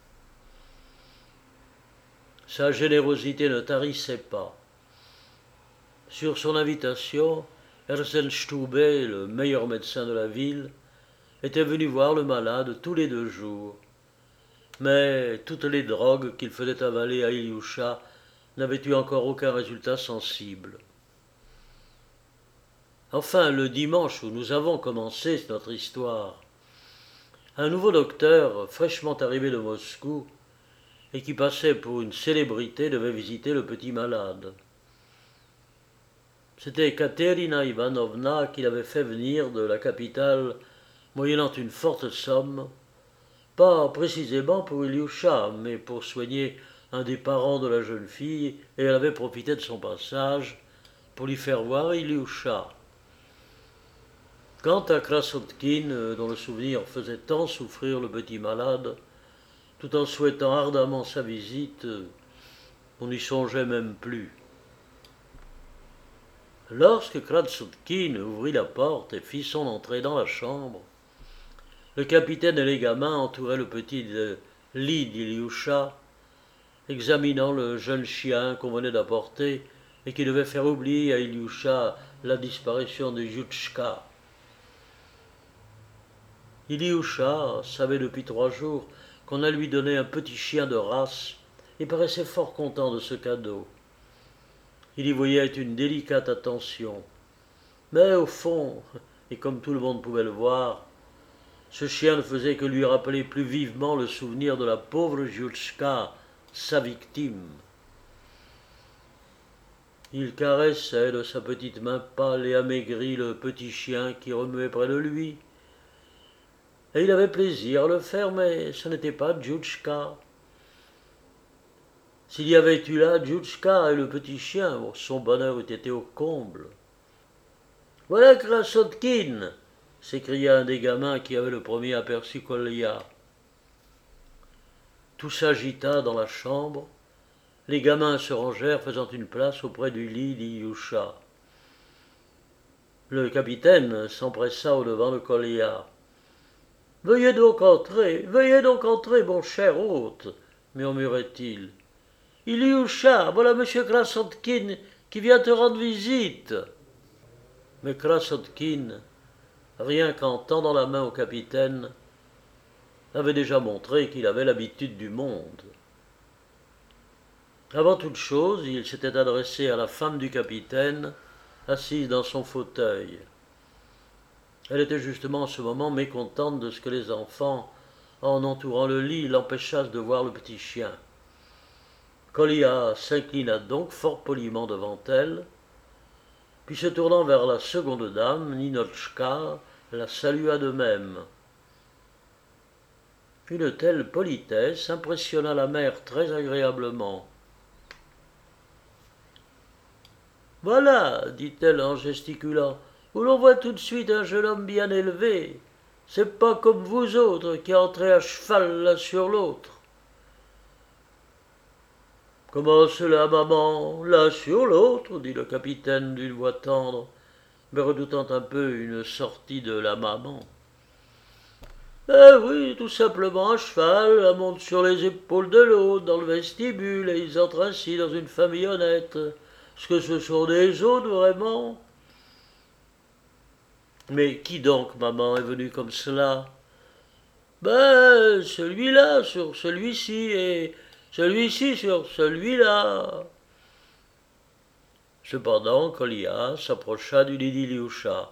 Sa générosité ne tarissait pas. Sur son invitation, Herzenstube, le meilleur médecin de la ville, était venu voir le malade tous les deux jours. Mais toutes les drogues qu'il faisait avaler à Ilioucha n'avaient eu encore aucun résultat sensible. Enfin, le dimanche où nous avons commencé notre histoire, un nouveau docteur, fraîchement arrivé de Moscou, et qui passait pour une célébrité, devait visiter le petit malade. C'était Katerina Ivanovna qui l'avait fait venir de la capitale, moyennant une forte somme, pas précisément pour Ilioucha, mais pour soigner un des parents de la jeune fille, et elle avait profité de son passage pour lui faire voir Ilioucha. Quant à Krasotkin, dont le souvenir faisait tant souffrir le petit malade, tout en souhaitant ardemment sa visite, on n'y songeait même plus. Lorsque Krasotkin ouvrit la porte et fit son entrée dans la chambre, le capitaine et les gamins entouraient le petit lit d'Ilioucha, examinant le jeune chien qu'on venait d'apporter et qui devait faire oublier à Ilioucha la disparition de Jutchka. Ilioucha savait depuis trois jours qu'on allait lui donner un petit chien de race et paraissait fort content de ce cadeau. Il y voyait une délicate attention. Mais au fond, et comme tout le monde pouvait le voir, ce chien ne faisait que lui rappeler plus vivement le souvenir de la pauvre Jutchka, sa victime. Il caressait de sa petite main pâle et amaigrie le petit chien qui remuait près de lui. Et il avait plaisir à le faire, mais ce n'était pas Jutchka. S'il y avait eu là Jutchka et le petit chien, son bonheur eût été au comble. « Voilà Krasotkin !» s'écria un des gamins qui avait le premier aperçu Kolya. Tout s'agita dans la chambre. Les gamins se rangèrent, faisant une place auprès du lit d'Ilioucha. Le capitaine s'empressa au-devant de Kolya. « Veuillez donc entrer, veuillez donc entrer, mon cher hôte, murmurait-il. Ilioucha, voilà M. Krasotkin qui vient te rendre visite. Mais Krasotkin, rien qu'en tendant la main au capitaine, avait déjà montré qu'il avait l'habitude du monde. Avant toute chose, il s'était adressé à la femme du capitaine, assise dans son fauteuil. Elle était justement en ce moment mécontente de ce que les enfants, en entourant le lit, l'empêchassent de voir le petit chien. Kolia s'inclina donc fort poliment devant elle, puis se tournant vers la seconde dame, Ninotchka la salua de même. Une telle politesse impressionna la mère très agréablement. « Voilà, dit-elle en gesticulant, où l'on voit tout de suite un jeune homme bien élevé. C'est pas comme vous autres qui entrez à cheval l'un sur l'autre. » « Comment cela, maman, l'un sur l'autre » dit le capitaine d'une voix tendre, mais redoutant un peu une sortie de la maman. « Eh oui, tout simplement à cheval, l'un monte sur les épaules de l'autre dans le vestibule, et ils entrent ainsi dans une famille honnête. Est-ce que ce sont des autres, vraiment ?»« Mais qui donc, maman, est venu comme cela ?»« Ben, celui-là sur celui-ci, et celui-ci sur celui-là. » Cependant, Kolia s'approcha du lit d'Iliusha.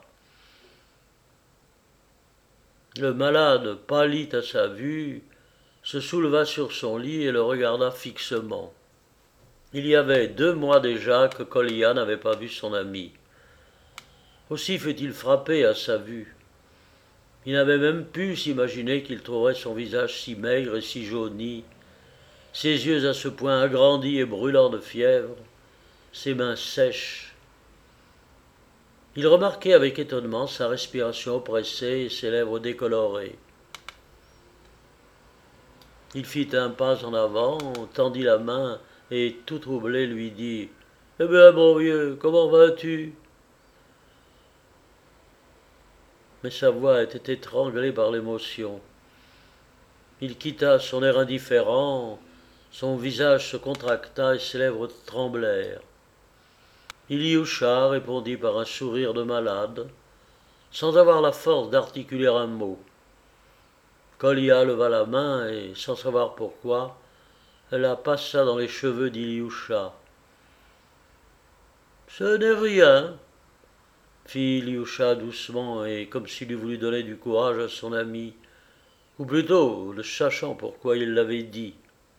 Le malade pâlit à sa vue, se souleva sur son lit et le regarda fixement. Il y avait deux mois déjà que Kolia n'avait pas vu son ami. Aussi fut-il frappé à sa vue. Il n'avait même pu s'imaginer qu'il trouverait son visage si maigre et si jauni, ses yeux à ce point agrandis et brûlants de fièvre, ses mains sèches. Il remarquait avec étonnement sa respiration oppressée et ses lèvres décolorées. Il fit un pas en avant, tendit la main et, tout troublé, lui dit « Eh bien, mon vieux, comment vas-tu » Mais sa voix était étranglée par l'émotion. Il quitta son air indifférent, son visage se contracta et ses lèvres tremblèrent. Iliusha répondit par un sourire de malade, sans avoir la force d'articuler un mot. Kolia leva la main et, sans savoir pourquoi, elle la passa dans les cheveux d'Iliusha. « Ce n'est rien, » fit Iliusha doucement et comme s'il eût voulu donner du courage à son ami, ou plutôt le sachant pourquoi il l'avait dit.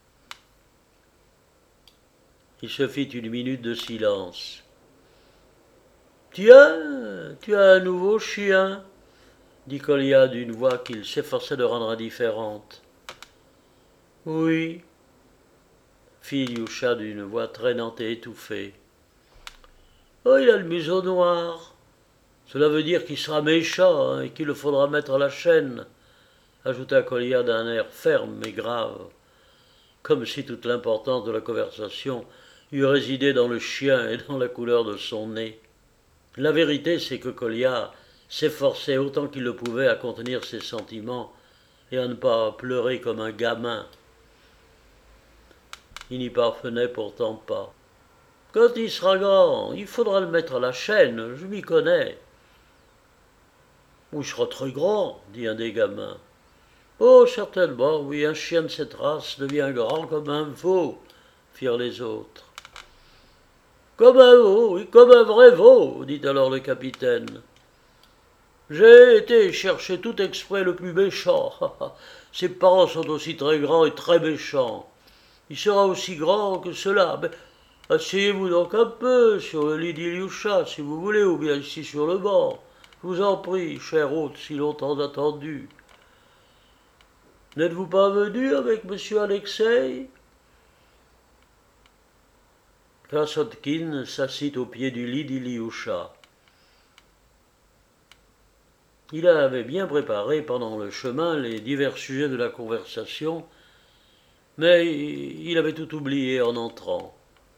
Il se fit une minute de silence. « Tiens, tu as un nouveau chien » dit Kolia d'une voix qu'il s'efforçait de rendre indifférente. « Oui » fit Iliusha d'une voix traînante et étouffée. « Oh, il a le museau noir. Cela veut dire qu'il sera méchant hein, et qu'il le faudra mettre à la chaîne » ajouta Kolia d'un air ferme et grave, comme si toute l'importance de la conversation eût résidé dans le chien et dans la couleur de son nez. La vérité, c'est que Kolia s'efforçait autant qu'il le pouvait à contenir ses sentiments et à ne pas pleurer comme un gamin. Il n'y parvenait pourtant pas. « Quand il sera grand, il faudra le mettre à la chaîne, je m'y connais. »« Oui, il sera très grand, » dit un des gamins. « Oh, certainement, oui, un chien de cette race devient grand comme un veau, » firent les autres. « Comme un veau, oui, comme un vrai veau, » dit alors le capitaine. « J'ai été chercher tout exprès le plus méchant. Ses parents sont aussi très grands et très méchants. Il sera aussi grand que cela. Mais asseyez-vous donc un peu sur le lit d'Iliusha, si vous voulez, ou bien ici sur le banc. Je vous en prie, cher hôte, si longtemps attendu. N'êtes-vous pas venu avec monsieur Alexei » Krasotkin s'assit au pied du lit d'Iliusha. Il avait bien préparé pendant le chemin les divers sujets de la conversation, mais il avait tout oublié en entrant.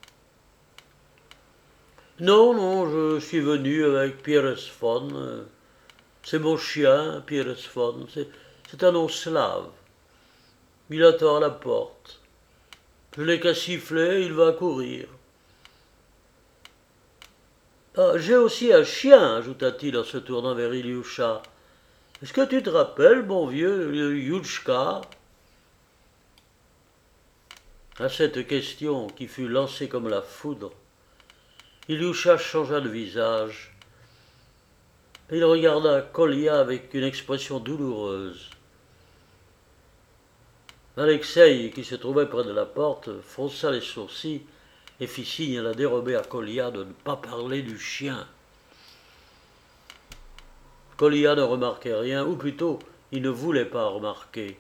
« Non, non, je suis venu avec Pierresfon. C'est mon chien, Pierresfon. C'est, c'est un nom slave. Il attend à la porte. Je n'ai qu'à siffler, il va courir. » Ah, j'ai aussi un chien, ajouta-t-il en se tournant vers Iliusha. Est-ce que tu te rappelles, mon vieux, Yutchka ? À cette question, qui fut lancée comme la foudre, Iliusha changea de visage. Il regarda Kolia avec une expression douloureuse. Alexei, qui se trouvait près de la porte, fronça les sourcils et fit signe à la dérobée à Kolia de ne pas parler du chien. Kolia ne remarquait rien, ou plutôt, il ne voulait pas remarquer.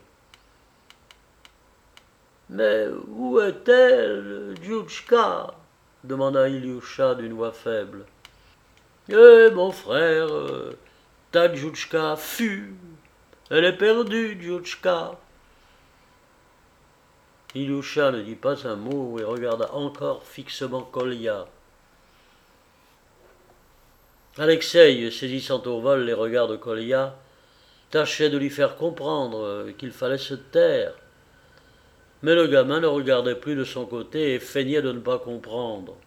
« Mais où est-elle, Djoutchka » demanda Ilioucha d'une voix faible. « Eh, mon frère, ta Djoutchka fut. Elle est perdue, Djoutchka. » Ilioucha ne dit pas un mot et regarda encore fixement Kolia. Alexei, saisissant au vol les regards de Kolia, tâchait de lui faire comprendre qu'il fallait se taire. Mais le gamin ne regardait plus de son côté et feignait de ne pas comprendre.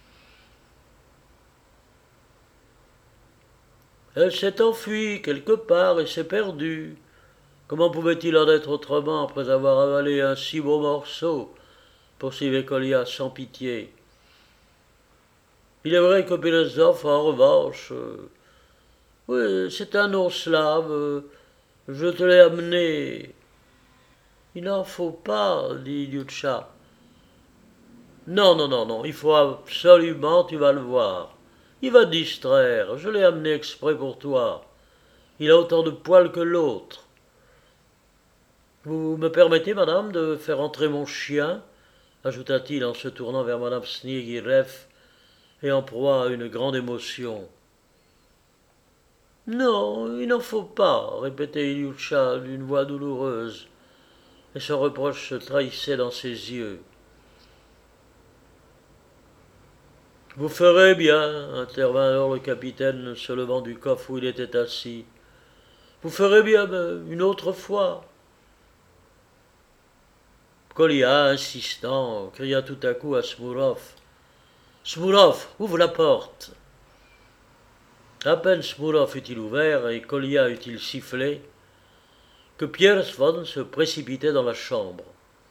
Elle s'est enfuie quelque part et s'est perdue. Comment pouvait-il en être autrement après avoir avalé un si beau morceau, poursuivait Kolia sans pitié. Il est vrai que Pélezov, en revanche, euh, oui, c'est un nom slave, euh, je te l'ai amené. Il n'en faut pas, dit Ilyutcha. Non, non, non, non, il faut absolument, tu vas le voir. Il va te distraire, je l'ai amené exprès pour toi. Il a autant de poils que l'autre. Vous me permettez, madame, de faire entrer mon chien, ajouta-t-il en se tournant vers madame Snigirev et en proie à une grande émotion. Non, il n'en faut pas, répétait Ilyutcha d'une voix douloureuse, et son reproche se trahissait dans ses yeux. Vous ferez bien, intervint alors le capitaine, se levant du coffre où il était assis. Vous ferez bien, mais une autre fois. Kolia, insistant, cria tout à coup à Smourov. Smourov, ouvre la porte. À peine Smourov eut-il ouvert et Kolia eut-il sifflé que Pierre Svon se précipitait dans la chambre.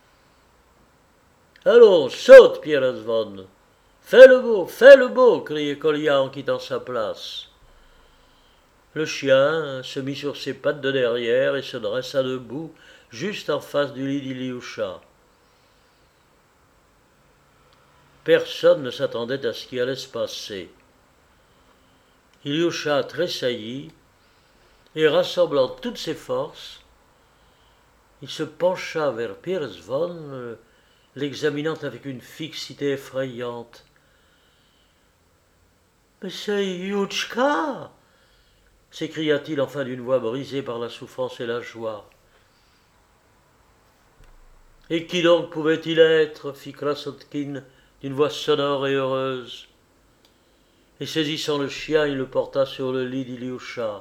Allons, saute, Pierre Svon. Fais le beau, fais le beau, criait Kolia en quittant sa place. Le chien se mit sur ses pattes de derrière et se dressa debout, juste en face du lit d'Ilioucha. Personne ne s'attendait à ce qui allait se passer. Ilioucha tressaillit et, rassemblant toutes ses forces, il se pencha vers Pierre Svon, l'examinant avec une fixité effrayante. « Mais c'est Ilyouchka !» s'écria-t-il enfin d'une voix brisée par la souffrance et la joie. « Et qui donc pouvait-il être » fit Krassotkin d'une voix sonore et heureuse. Et saisissant le chien, il le porta sur le lit d'Ilioucha.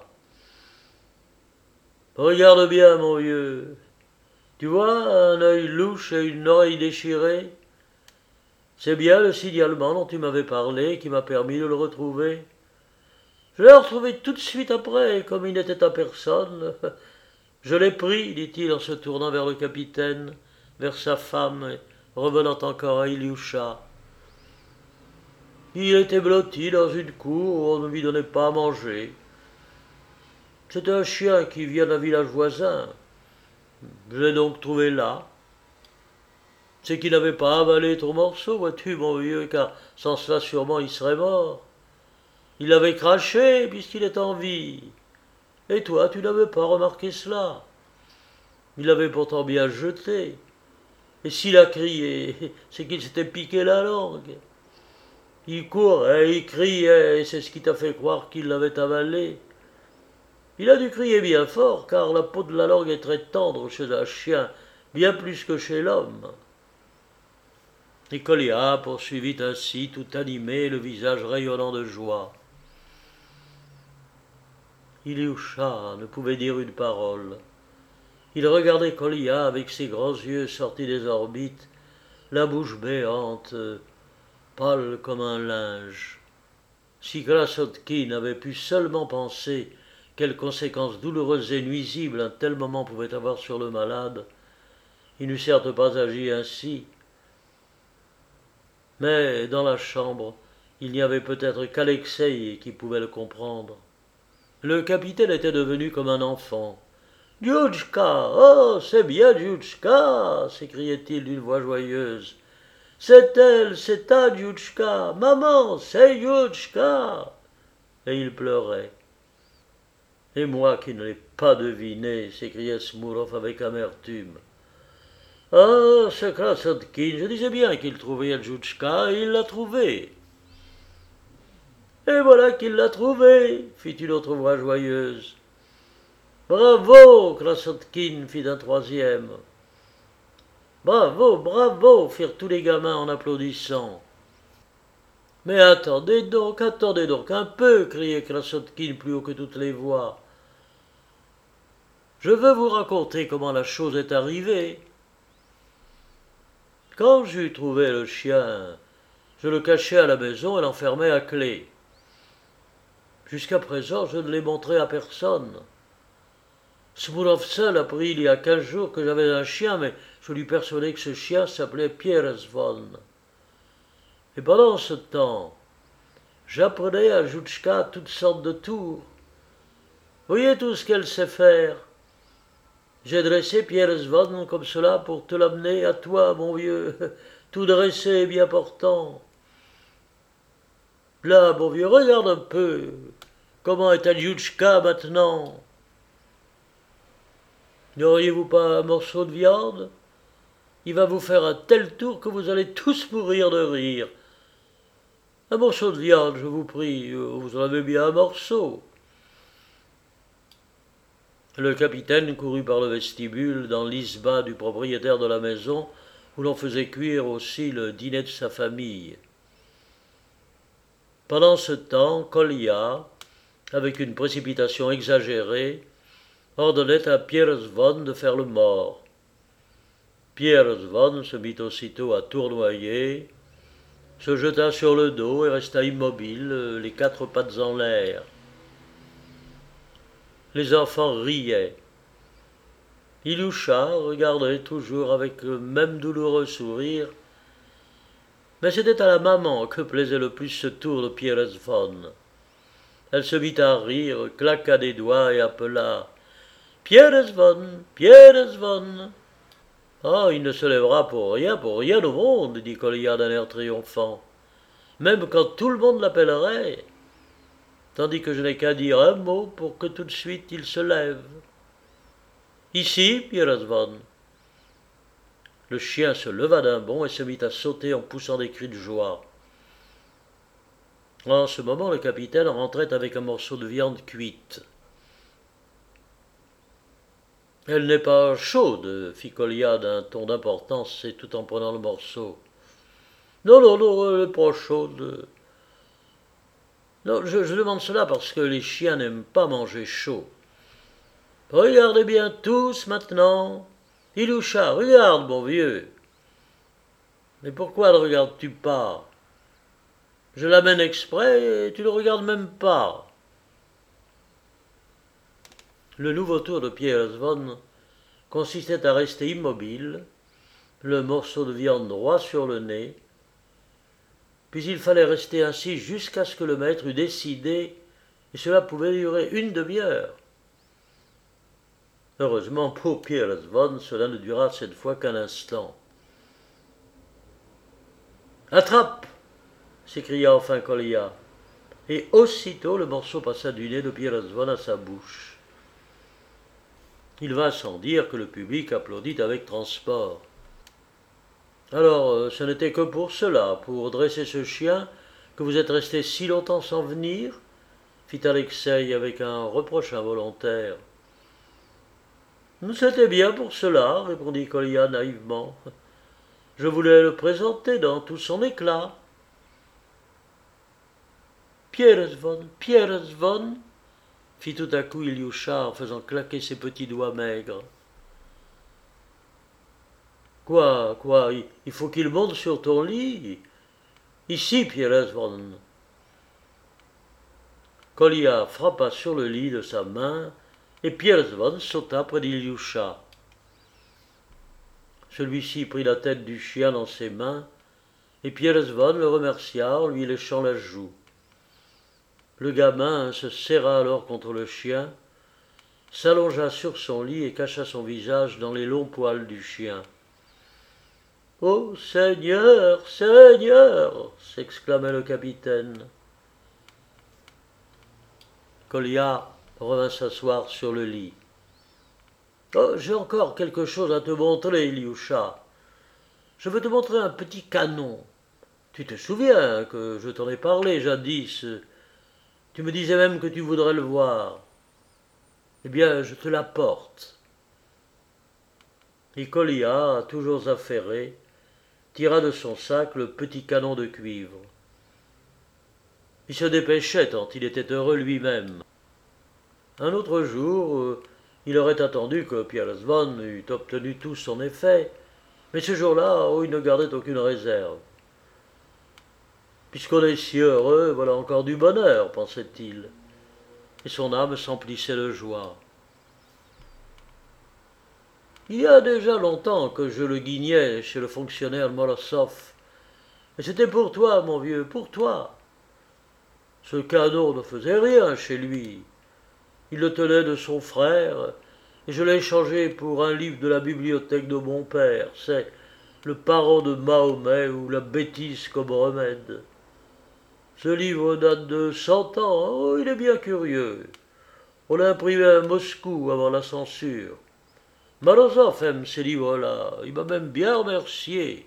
« Regarde bien, mon vieux. Tu vois un œil louche et une oreille déchirée ? C'est bien le signalement dont tu m'avais parlé qui m'a permis de le retrouver. Je l'ai retrouvé tout de suite après, comme il n'était à personne. Je l'ai pris, dit-il en se tournant vers le capitaine, vers sa femme, et revenant encore à Ilioucha. Il était blotti dans une cour où on ne lui donnait pas à manger. C'est un chien qui vient d'un village voisin. Je l'ai donc trouvé là. C'est qu'il n'avait pas avalé ton morceau, vois-tu, mon vieux, car sans cela sûrement il serait mort. Il l'avait craché puisqu'il est en vie. Et toi, tu n'avais pas remarqué cela. Il l'avait pourtant bien jeté. Et s'il a crié, c'est qu'il s'était piqué la langue. Il courait, il criait, et c'est ce qui t'a fait croire qu'il l'avait avalé. Il a dû crier bien fort, car la peau de la langue est très tendre chez un chien, bien plus que chez l'homme. Et Kolia poursuivit ainsi, tout animé, le visage rayonnant de joie. Ilioucha ne pouvait dire une parole. Il regardait Kolia avec ses grands yeux sortis des orbites, la bouche béante, pâle comme un linge. Si Krassotkin avait pu seulement penser quelles conséquences douloureuses et nuisibles un tel moment pouvait avoir sur le malade, il n'eût certes pas agi ainsi. Mais dans la chambre, il n'y avait peut-être qu'Alexei qui pouvait le comprendre. Le capitaine était devenu comme un enfant. Djoutchka, oh, c'est bien Djoutchka, s'écriait-il d'une voix joyeuse. C'est elle, c'est ta Djoutchka, maman, c'est Djoutchka. Et il pleurait. Et moi qui ne l'ai pas deviné, s'écriait Smourov avec amertume. Ah, ce Krasotkin, je disais bien qu'il trouverait Djoutchka, et il l'a trouvée. Et voilà qu'il l'a trouvée, fit une autre voix joyeuse. Bravo, Krasotkin, fit un troisième. Bravo, bravo, firent tous les gamins en applaudissant. Mais attendez donc, attendez donc un peu, criait Krasotkin plus haut que toutes les voix. Je veux vous raconter comment la chose est arrivée. Quand j'eus trouvé le chien, je le cachai à la maison et l'enfermai à clé. Jusqu'à présent, je ne l'ai montré à personne. Smourov seul apprit il y a quinze jours que j'avais un chien, mais je lui persuadai que ce chien s'appelait Pierresvon. Et pendant ce temps, j'apprenais à Djoutchka toutes sortes de tours. Voyez tout ce qu'elle sait faire. J'ai dressé Pierresvon comme cela pour te l'amener à toi, mon vieux, tout dressé et bien portant. Là, mon vieux, regarde un peu. Comment est ta Djoutchka maintenant? N'auriez-vous pas un morceau de viande? Il va vous faire un tel tour que vous allez tous mourir de rire. Un morceau de viande, je vous prie, vous en avez bien un morceau. Le capitaine courut par le vestibule dans l'isba du propriétaire de la maison, où l'on faisait cuire aussi le dîner de sa famille. Pendant ce temps, Kolya, avec une précipitation exagérée, ordonnait à Pierresvon de faire le mort. Pierresvon se mit aussitôt à tournoyer, se jeta sur le dos et resta immobile, les quatre pattes en l'air. Les enfants riaient. Iloucha regardait toujours avec le même douloureux sourire, mais c'était à la maman que plaisait le plus ce tour de Pierresvon. Elle se mit à rire, claqua des doigts et appela « Pierresvon, Pierresvon !»« Ah, il ne se lèvera pour rien, pour rien au monde, » dit Kolya d'un air triomphant, « même quand tout le monde l'appellerait, tandis que je n'ai qu'à dire un mot pour que tout de suite il se lève. Ici, Pierresvon !» Le chien se leva d'un bond et se mit à sauter en poussant des cris de joie. En ce moment, le capitaine rentrait avec un morceau de viande cuite. « Elle n'est pas chaude, fit Kolya d'un ton d'importance et tout en prenant le morceau. Non, non, non, elle n'est pas chaude. Non, je, je demande cela parce que les chiens n'aiment pas manger chaud. Regardez bien tous maintenant. Iloucha, regarde, mon vieux. Mais pourquoi ne regardes-tu pas? Je l'amène exprès et tu ne le regardes même pas. Le nouveau tour de Pierresvon consistait à rester immobile, le morceau de viande droit sur le nez, puis il fallait rester ainsi jusqu'à ce que le maître eût décidé, et cela pouvait durer une demi-heure. Heureusement pour Pierresvon, cela ne dura cette fois qu'un instant. « Attrape !» s'écria enfin Kolya, et aussitôt le morceau passa du nez de Pierresvon à sa bouche. Il va sans dire que le public applaudit avec transport. Alors, ce n'était que pour cela, pour dresser ce chien, que vous êtes resté si longtemps sans venir, fit Alexei avec un reproche involontaire. C'était bien pour cela, répondit Kolya naïvement. Je voulais le présenter dans tout son éclat. Pierresvon, Pierresvon, fit tout à coup Iloucha en faisant claquer ses petits doigts maigres. Quoi, quoi, il faut qu'il monte sur ton lit. Ici, Pierresvon. Kolya frappa sur le lit de sa main, et Pierresvon sauta près d'Iloucha. Celui-ci prit la tête du chien dans ses mains, et Pierresvon le remercia en lui léchant la joue. Le gamin se serra alors contre le chien, s'allongea sur son lit et cacha son visage dans les longs poils du chien. « Oh Seigneur, Seigneur !» s'exclamait le capitaine. Kolia revint s'asseoir sur le lit. « Oh, j'ai encore quelque chose à te montrer, Iliusha. Je veux te montrer un petit canon. Tu te souviens que je t'en ai parlé jadis. Tu me disais même que tu voudrais le voir. Eh bien, je te l'apporte. » Et Kolia, toujours affairé, tira de son sac le petit canon de cuivre. Il se dépêchait tant il était heureux lui-même. Un autre jour, euh, il aurait attendu que Pierre Svan eût obtenu tout son effet, mais ce jour-là, oh, il ne gardait aucune réserve. Puisqu'on est si heureux, voilà encore du bonheur, pensait-il, et son âme s'emplissait de joie. Il y a déjà longtemps que je le guignais chez le fonctionnaire Morozov, et c'était pour toi, mon vieux, pour toi. Ce canon ne faisait rien chez lui. Il le tenait de son frère, et je l'ai échangé pour un livre de la bibliothèque de mon père. C'est Le parent de Mahomet ou La bêtise comme remède. Ce livre date de cent ans, oh, il est bien curieux. On l'a imprimé à Moscou avant la censure. Morozov aime ces livres-là, il m'a même bien remercié.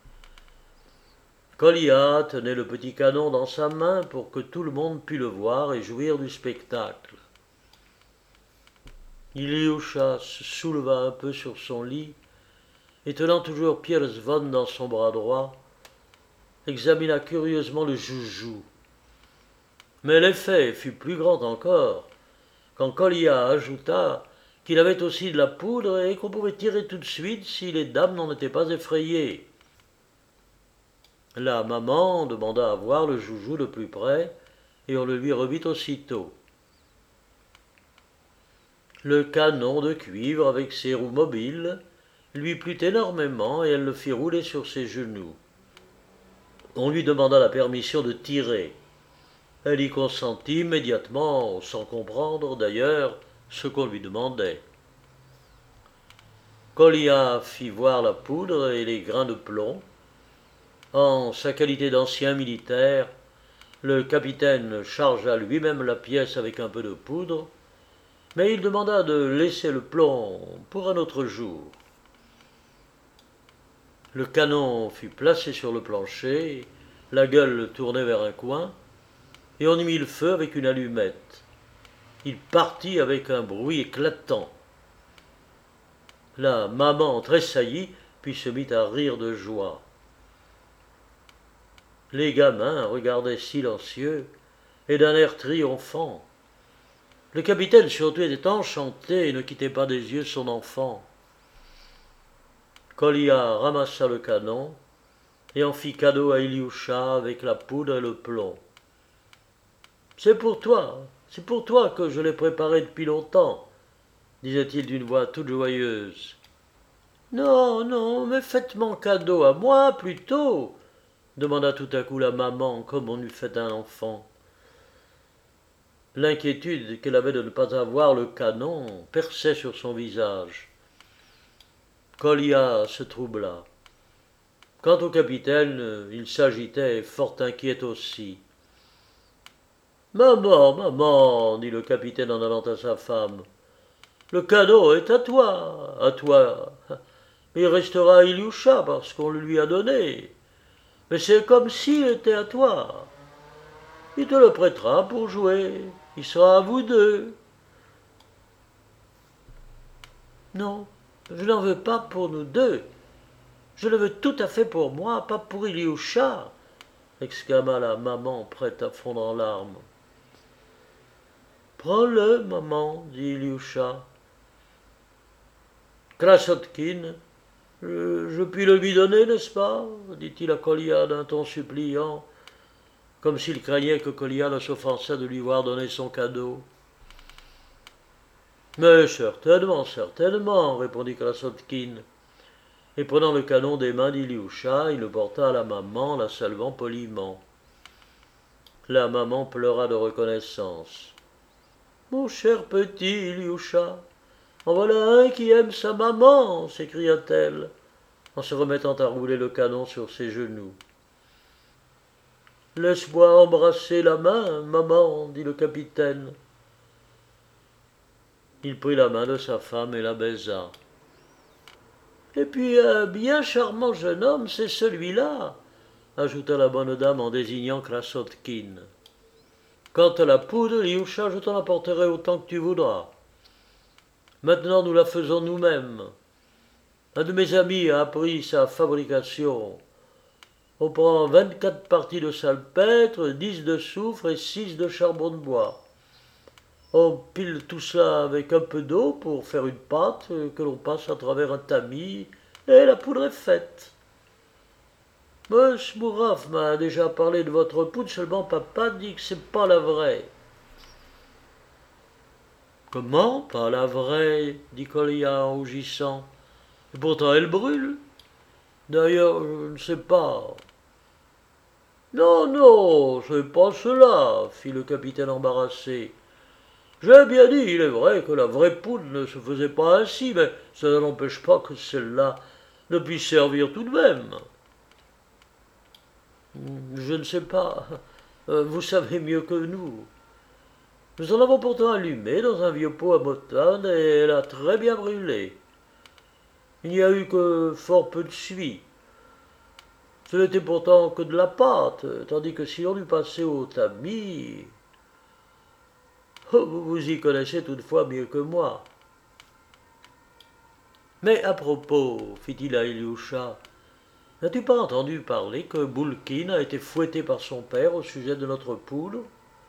Kolia tenait le petit canon dans sa main pour que tout le monde pût le voir et jouir du spectacle. Iliusha se souleva un peu sur son lit et tenant toujours Pierre Svan dans son bras droit, examina curieusement le joujou. Mais l'effet fut plus grand encore quand Kolia ajouta qu'il avait aussi de la poudre et qu'on pouvait tirer tout de suite si les dames n'en étaient pas effrayées. La maman demanda à voir le joujou de plus près et on le lui remit aussitôt. Le canon de cuivre avec ses roues mobiles lui plut énormément et elle le fit rouler sur ses genoux. On lui demanda la permission de tirer. Elle y consentit immédiatement, sans comprendre d'ailleurs ce qu'on lui demandait. Kolia fit voir la poudre et les grains de plomb. En sa qualité d'ancien militaire, le capitaine chargea lui-même la pièce avec un peu de poudre, mais il demanda de laisser le plomb pour un autre jour. Le canon fut placé sur le plancher, la gueule tournée vers un coin, et on y mit le feu avec une allumette. Il partit avec un bruit éclatant. La maman tressaillit, puis se mit à rire de joie. Les gamins regardaient silencieux et d'un air triomphant. Le capitaine surtout était enchanté et ne quittait pas des yeux son enfant. Kolia ramassa le canon et en fit cadeau à Iliusha avec la poudre et le plomb. « C'est pour toi, c'est pour toi que je l'ai préparé depuis longtemps, » disait-il d'une voix toute joyeuse. « Non, non, mais faites-moi cadeau à moi plutôt, » demanda tout à coup la maman comme on eût fait un enfant. L'inquiétude qu'elle avait de ne pas avoir le canon perçait sur son visage. Kolia se troubla. Quant au capitaine, il s'agitait, fort inquiet aussi. « Maman, maman, dit le capitaine en allant à sa femme, le canon est à toi, à toi, mais il restera à Iliusha parce qu'on le lui a donné. Mais c'est comme s'il était à toi. Il te le prêtera pour jouer, il sera à vous deux. » « Non, je n'en veux pas pour nous deux. Je le veux tout à fait pour moi, pas pour Iliusha, » exclama la maman prête à fondre en larmes. « Prends-le, maman, dit Iliusha. Krasotkin, je, je puis le lui donner, n'est-ce pas, dit-il à Kolia d'un ton suppliant, comme s'il craignait que Kolia ne s'offensât de lui voir donner son cadeau. « Mais certainement, certainement, répondit Krasotkin, et prenant le canon des mains d'Iliusha, il le porta à la maman, la saluant poliment. La maman pleura de reconnaissance. Mon cher petit Ilyusha, en voilà un qui aime sa maman, s'écria-t-elle, en se remettant à rouler le canon sur ses genoux. Laisse-moi embrasser la main, maman, dit le capitaine. Il prit la main de sa femme et la baisa. Et puis un bien charmant jeune homme, c'est celui-là, ajouta la bonne dame en désignant Krasotkine. Quant à la poudre, Ilyusha, je t'en apporterai autant que tu voudras. Maintenant, nous la faisons nous-mêmes. Un de mes amis a appris sa fabrication. On prend vingt-quatre parties de salpêtre, dix de soufre et six de charbon de bois. On pile tout ça avec un peu d'eau pour faire une pâte que l'on passe à travers un tamis et la poudre est faite. Mais Shmouraf m'a déjà parlé de votre poudre, seulement papa dit que c'est pas la vraie. Comment, pas la vraie dit Kolia en rougissant. Et pourtant elle brûle. D'ailleurs, je ne sais pas. Non, non, c'est pas cela, fit le capitaine embarrassé. J'ai bien dit, il est vrai, que la vraie poudre ne se faisait pas ainsi, mais ça n'empêche pas que celle-là ne puisse servir tout de même. Je ne sais pas. Vous savez mieux que nous. Nous en avons pourtant allumé dans un vieux pot à motane et elle a très bien brûlé. Il n'y a eu que fort peu de suie. Ce n'était pourtant que de la pâte, tandis que si on eût passé au tamis... Oh, vous vous y connaissez toutefois mieux que moi. Mais à propos, fit-il à Ilyusha, n'as-tu pas entendu parler que Boulkine a été fouetté par son père au sujet de notre poudre?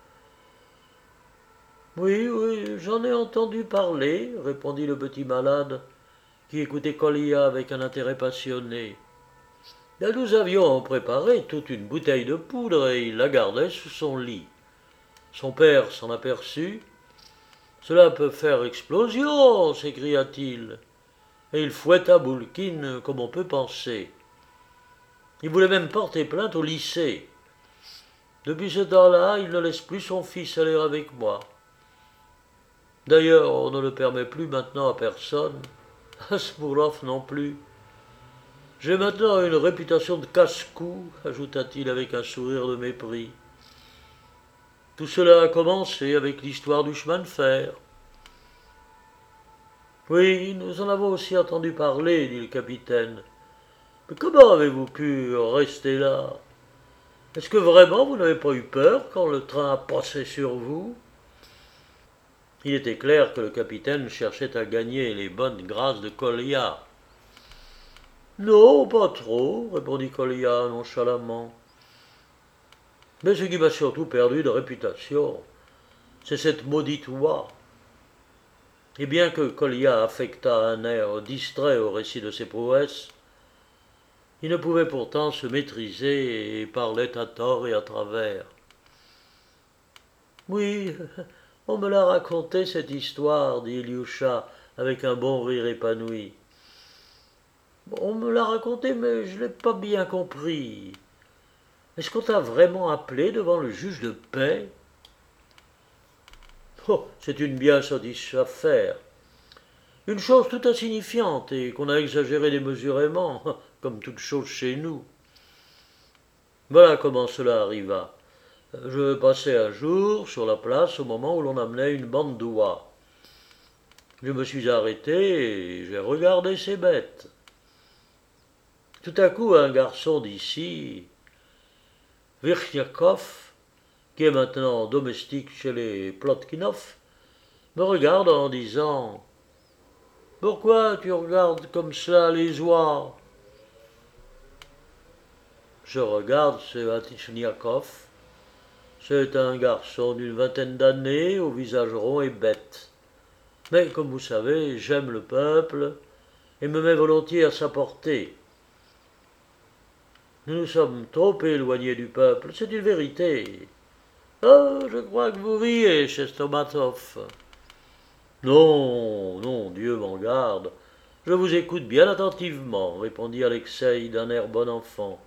Oui, oui, j'en ai entendu parler, répondit le petit malade, qui écoutait Kolia avec un intérêt passionné. Là, nous avions préparé toute une bouteille de poudre et il la gardait sous son lit. Son père s'en aperçut. Cela peut faire explosion, s'écria-t-il. Et il fouetta Boulkine comme on peut penser. Il voulait même porter plainte au lycée. Depuis ce temps-là, il ne laisse plus son fils aller avec moi. D'ailleurs, on ne le permet plus maintenant à personne, à Smourov non plus. J'ai maintenant une réputation de casse-cou, ajouta-t-il avec un sourire de mépris. Tout cela a commencé avec l'histoire du chemin de fer. Oui, nous en avons aussi entendu parler, dit le capitaine. Mais comment avez-vous pu rester là? Est-ce que vraiment vous n'avez pas eu peur quand le train a passé sur vous? Il était clair que le capitaine cherchait à gagner les bonnes grâces de Kolia. Non, pas trop, répondit Kolia nonchalamment. Mais ce qui m'a surtout perdu de réputation, c'est cette maudite oie. Et bien que Kolia affectât un air distrait au récit de ses prouesses, il ne pouvait pourtant se maîtriser et parlait à tort et à travers. Oui, on me l'a raconté cette histoire, dit Ilyusha avec un bon rire épanoui. On me l'a raconté, mais je ne l'ai pas bien compris. Est-ce qu'on t'a vraiment appelé devant le juge de paix? Oh, c'est une bien sottise affaire. Une chose tout insignifiante et qu'on a exagéré démesurément, comme toute chose chez nous. Voilà comment cela arriva. Je passais un jour sur la place au moment où l'on amenait une bande d'oies. Je me suis arrêté et j'ai regardé ces bêtes. Tout à coup, un garçon d'ici, Virchniakov, qui est maintenant domestique chez les Plotkinov, me regarde en disant « Pourquoi tu regardes comme cela les oies ?» Je regarde ce Atichniakov. C'est un garçon d'une vingtaine d'années, au visage rond et bête. Mais, comme vous savez, j'aime le peuple et me mets volontiers à sa portée. Nous nous sommes trop éloignés du peuple, c'est une vérité. Oh, je crois que vous riez, Chestomatov. Non, non, Dieu m'en garde. Je vous écoute bien attentivement, répondit Alexei d'un air bon enfant.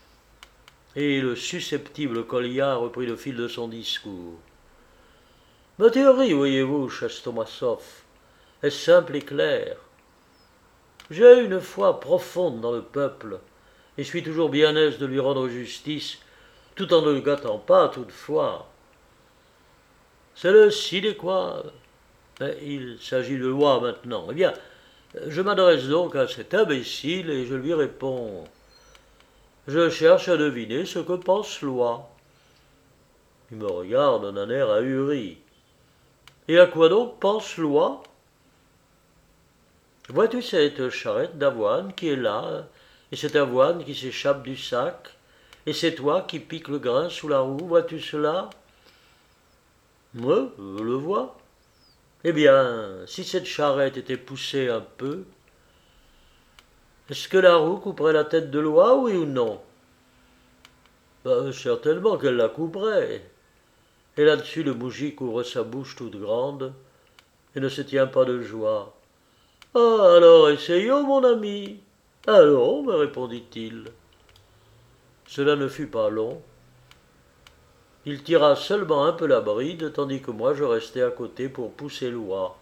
Et le susceptible Kolia reprit le fil de son discours. Ma théorie, voyez-vous, Chastomassov, est simple et claire. J'ai une foi profonde dans le peuple, et suis toujours bien aise de lui rendre justice, tout en ne le gâtant pas toutefois. C'est le sine qua. Mais il s'agit de loi maintenant. Eh bien, je m'adresse donc à cet imbécile et je lui réponds. Je cherche à deviner ce que pense loi. Il me regarde d'un air ahuri. Et à quoi donc pense loi? Vois-tu cette charrette d'avoine qui est là, et cette avoine qui s'échappe du sac, et c'est toi qui piques le grain sous la roue, vois-tu cela? Moi, je le vois. Eh bien, si cette charrette était poussée un peu, est-ce que la roue couperait la tête de loi, oui ou non? Ben, certainement qu'elle la couperait. Et là-dessus, le moujik ouvre sa bouche toute grande et ne se tient pas de joie. Ah, alors essayons, mon ami. Allons, me répondit-il. Cela ne fut pas long. Il tira seulement un peu la bride, tandis que moi je restais à côté pour pousser l'oie.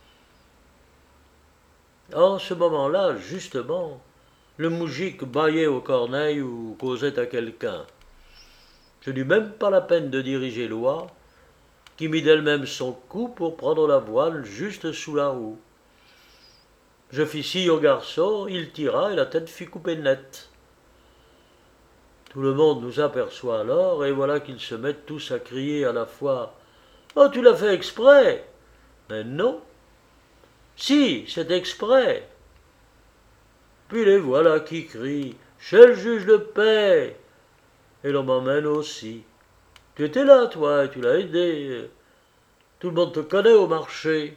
En ce moment-là, justement, le moujik bâillait aux corneilles ou causait à quelqu'un. Je n'eus même pas la peine de diriger l'oie, qui mit d'elle-même son coup pour prendre la voile juste sous la roue. Je fis signe au garçon, il tira et la tête fut coupée nette. Tout le monde nous aperçoit alors, et voilà qu'ils se mettent tous à crier à la fois « Oh, tu l'as fait exprès !» Mais non. Si, c'est exprès. Puis les voilà qui crient « Chez le juge de paix !» Et l'on m'emmène aussi. Tu étais là, toi, et tu l'as aidé. Tout le monde te connaît au marché.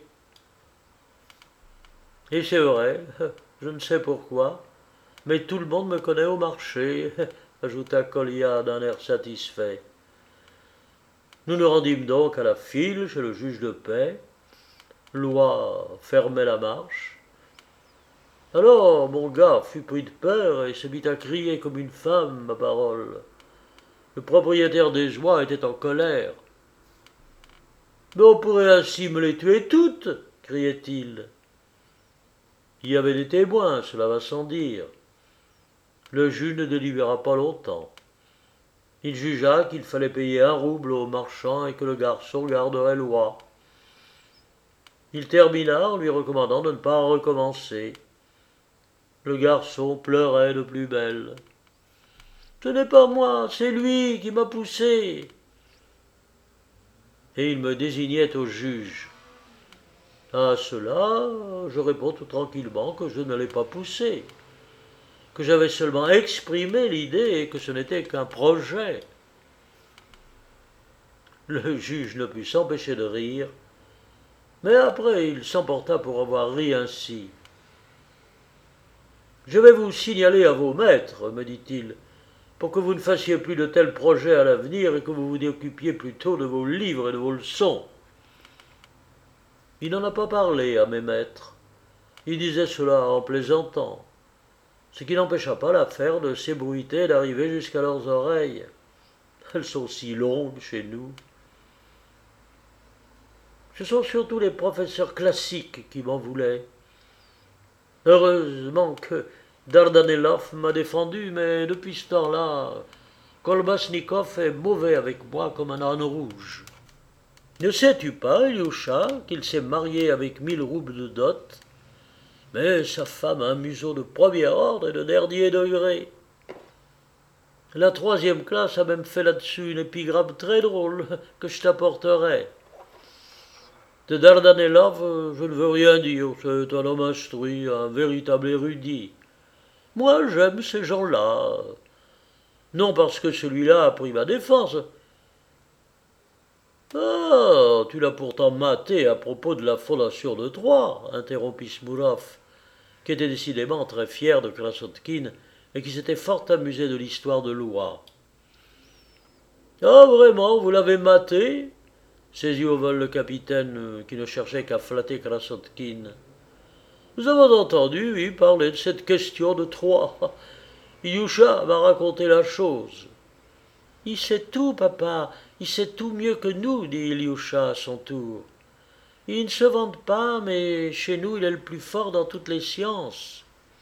Et c'est vrai, je ne sais pourquoi, mais tout le monde me connaît au marché, ajouta Kolia d'un air satisfait. Nous nous rendîmes donc à la file chez le juge de paix. Loi fermait la marche. Alors mon gars fut pris de peur et se mit à crier comme une femme, ma parole. Le propriétaire des oies était en colère. Mais on pourrait ainsi me les tuer toutes, criait-il. Il y avait des témoins, cela va sans dire. Le juge ne délibéra pas longtemps. Il jugea qu'il fallait payer un rouble au marchand et que le garçon garderait l'oie. Il termina en lui recommandant de ne pas recommencer. Le garçon pleurait de plus belle. « Ce n'est pas moi, c'est lui qui m'a poussé !» Et il me désignait au juge. À cela, je réponds tout tranquillement que je ne l'ai pas poussé, que j'avais seulement exprimé l'idée et que ce n'était qu'un projet. Le juge ne put s'empêcher de rire, mais après il s'emporta pour avoir ri ainsi. « Je vais vous signaler à vos maîtres, me dit-il, pour que vous ne fassiez plus de tels projets à l'avenir et que vous vous occupiez plutôt de vos livres et de vos leçons. » Il n'en a pas parlé à mes maîtres. Il disait cela en plaisantant, ce qui n'empêcha pas l'affaire de s'ébruiter et d'arriver jusqu'à leurs oreilles. Elles sont si longues chez nous. Ce sont surtout les professeurs classiques qui m'en voulaient. Heureusement que Dardanelov m'a défendu, mais depuis ce temps-là, Kolbasnikov est mauvais avec moi comme un âne rouge. Ne sais-tu pas, Ilyusha, qu'il s'est marié avec mille roubles de dot, mais sa femme a un museau de premier ordre et de dernier degré. La troisième classe a même fait là-dessus une épigramme très drôle que je t'apporterai. De Dardanelov, je ne veux rien dire, c'est un homme instruit, un véritable érudit. Moi, j'aime ces gens-là. Non parce que celui-là a pris ma défense. Ah, tu l'as pourtant maté à propos de la fondation de Troie, interrompit Smourov, qui était décidément très fier de Krassotkin et qui s'était fort amusé de l'histoire de l'oie. Ah, vraiment, vous l'avez maté? Saisit au vol le capitaine, qui ne cherchait qu'à flatter Krassotkin. Nous avons entendu, oui, parler de cette question de Troie. Ilyusha m'a raconté la chose. Il sait tout, papa, il sait tout mieux que nous, dit Ilyusha à son tour. Il ne se vante pas, mais chez nous il est le plus fort dans toutes les sciences.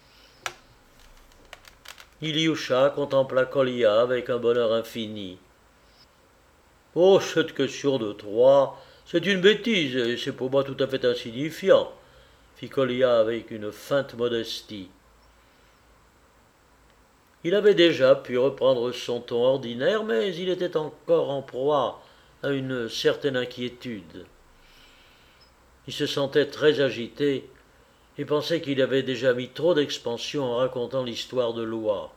Ilyusha contempla Kolya avec un bonheur infini. Oh, cette question de Troie, c'est une bêtise, et c'est pour moi tout à fait insignifiant, fit Kolya avec une feinte modestie. Il avait déjà pu reprendre son ton ordinaire, mais il était encore en proie à une certaine inquiétude. Il se sentait très agité et pensait qu'il avait déjà mis trop d'expansion en racontant l'histoire de Loa.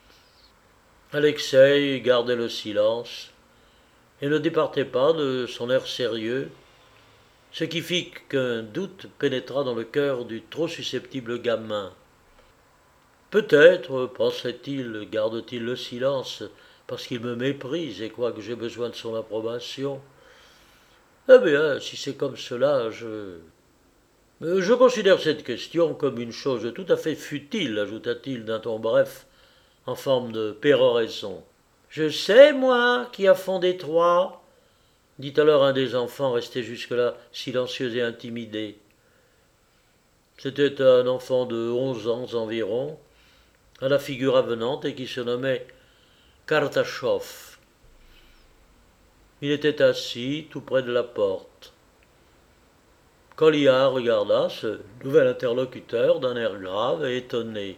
Alexei gardait le silence et ne départait pas de son air sérieux, ce qui fit qu'un doute pénétra dans le cœur du trop susceptible gamin. Peut-être, pensait-il, garde-t-il le silence parce qu'il me méprise et croit que j'ai besoin de son approbation. Eh bien, si c'est comme cela, je... Je considère cette question comme une chose tout à fait futile, ajouta-t-il d'un ton bref, en forme de péroraison. Je sais, moi, qui a fondé Troie, dit alors un des enfants restés jusque-là silencieux et intimidés. C'était un enfant de onze ans environ, à la figure avenante et qui se nommait Kartachov. Il était assis tout près de la porte. Kolya regarda ce nouvel interlocuteur d'un air grave et étonné.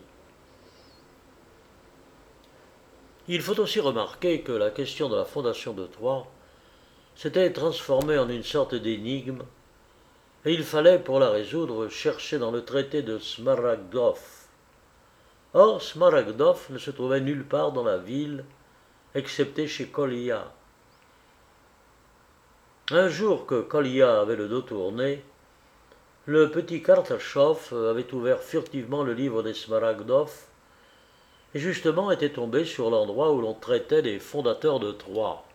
Il faut aussi remarquer que la question de la fondation de Troie s'était transformée en une sorte d'énigme, et il fallait, pour la résoudre, chercher dans le traité de Smaragdov. Or, Smaragdov ne se trouvait nulle part dans la ville, excepté chez Kolya. Un jour que Kolya avait le dos tourné, le petit Kartachov avait ouvert furtivement le livre des Smaragdov et justement était tombé sur l'endroit où l'on traitait des fondateurs de Troie.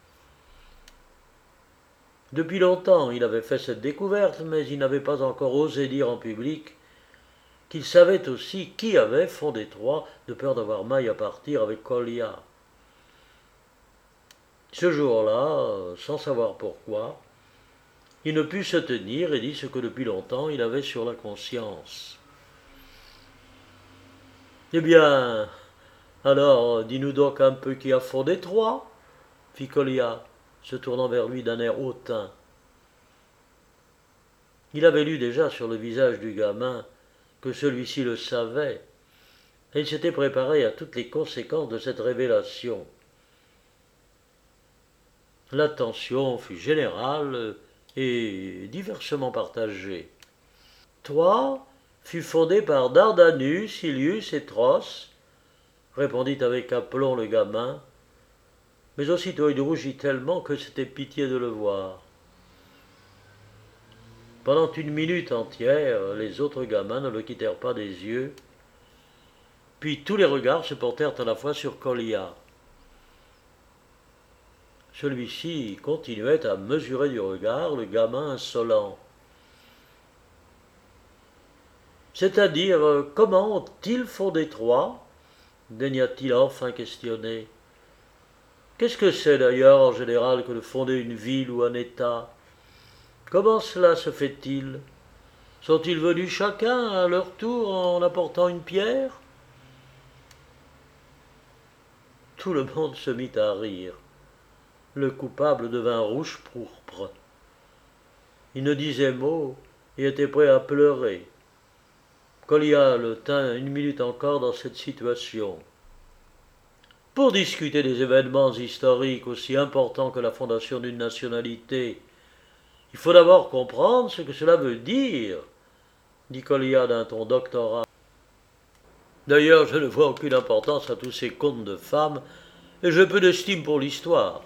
Depuis longtemps, il avait fait cette découverte, mais il n'avait pas encore osé dire en public qu'il savait aussi qui avait fondé Troie, de peur d'avoir maille à partir avec Kolya. Ce jour-là, sans savoir pourquoi, il ne put se tenir et dit ce que depuis longtemps il avait sur la conscience. « Eh bien, alors, dis-nous donc un peu qui a fondé Troie ?» fit Kolya, se tournant vers lui d'un air hautain. Il avait lu déjà sur le visage du gamin que celui-ci le savait, et il s'était préparé à toutes les conséquences de cette révélation. L'attention fut générale et diversement partagée. Troie fut fondée par Dardanus, Ilius et Tros, répondit avec aplomb le gamin, mais aussitôt il rougit tellement que c'était pitié de le voir. Pendant une minute entière, les autres gamins ne le quittèrent pas des yeux, puis tous les regards se portèrent à la fois sur Kolya. Celui-ci continuait à mesurer du regard le gamin insolent. C'est-à-dire, comment ont-ils fondé Troie ? Daigna-t-il enfin questionner. Qu'est-ce que c'est d'ailleurs en général que de fonder une ville ou un État ? Comment cela se fait-il ? Sont-ils venus chacun à leur tour en apportant une pierre ? Tout le monde se mit à rire. Le coupable devint rouge pourpre. Il ne disait mot et était prêt à pleurer. Kolya le tint une minute encore dans cette situation. Pour discuter des événements historiques aussi importants que la fondation d'une nationalité, il faut d'abord comprendre ce que cela veut dire, dit Kolya d'un ton doctoral. D'ailleurs, je ne vois aucune importance à tous ces contes de femmes, et j'ai peu d'estime pour l'histoire.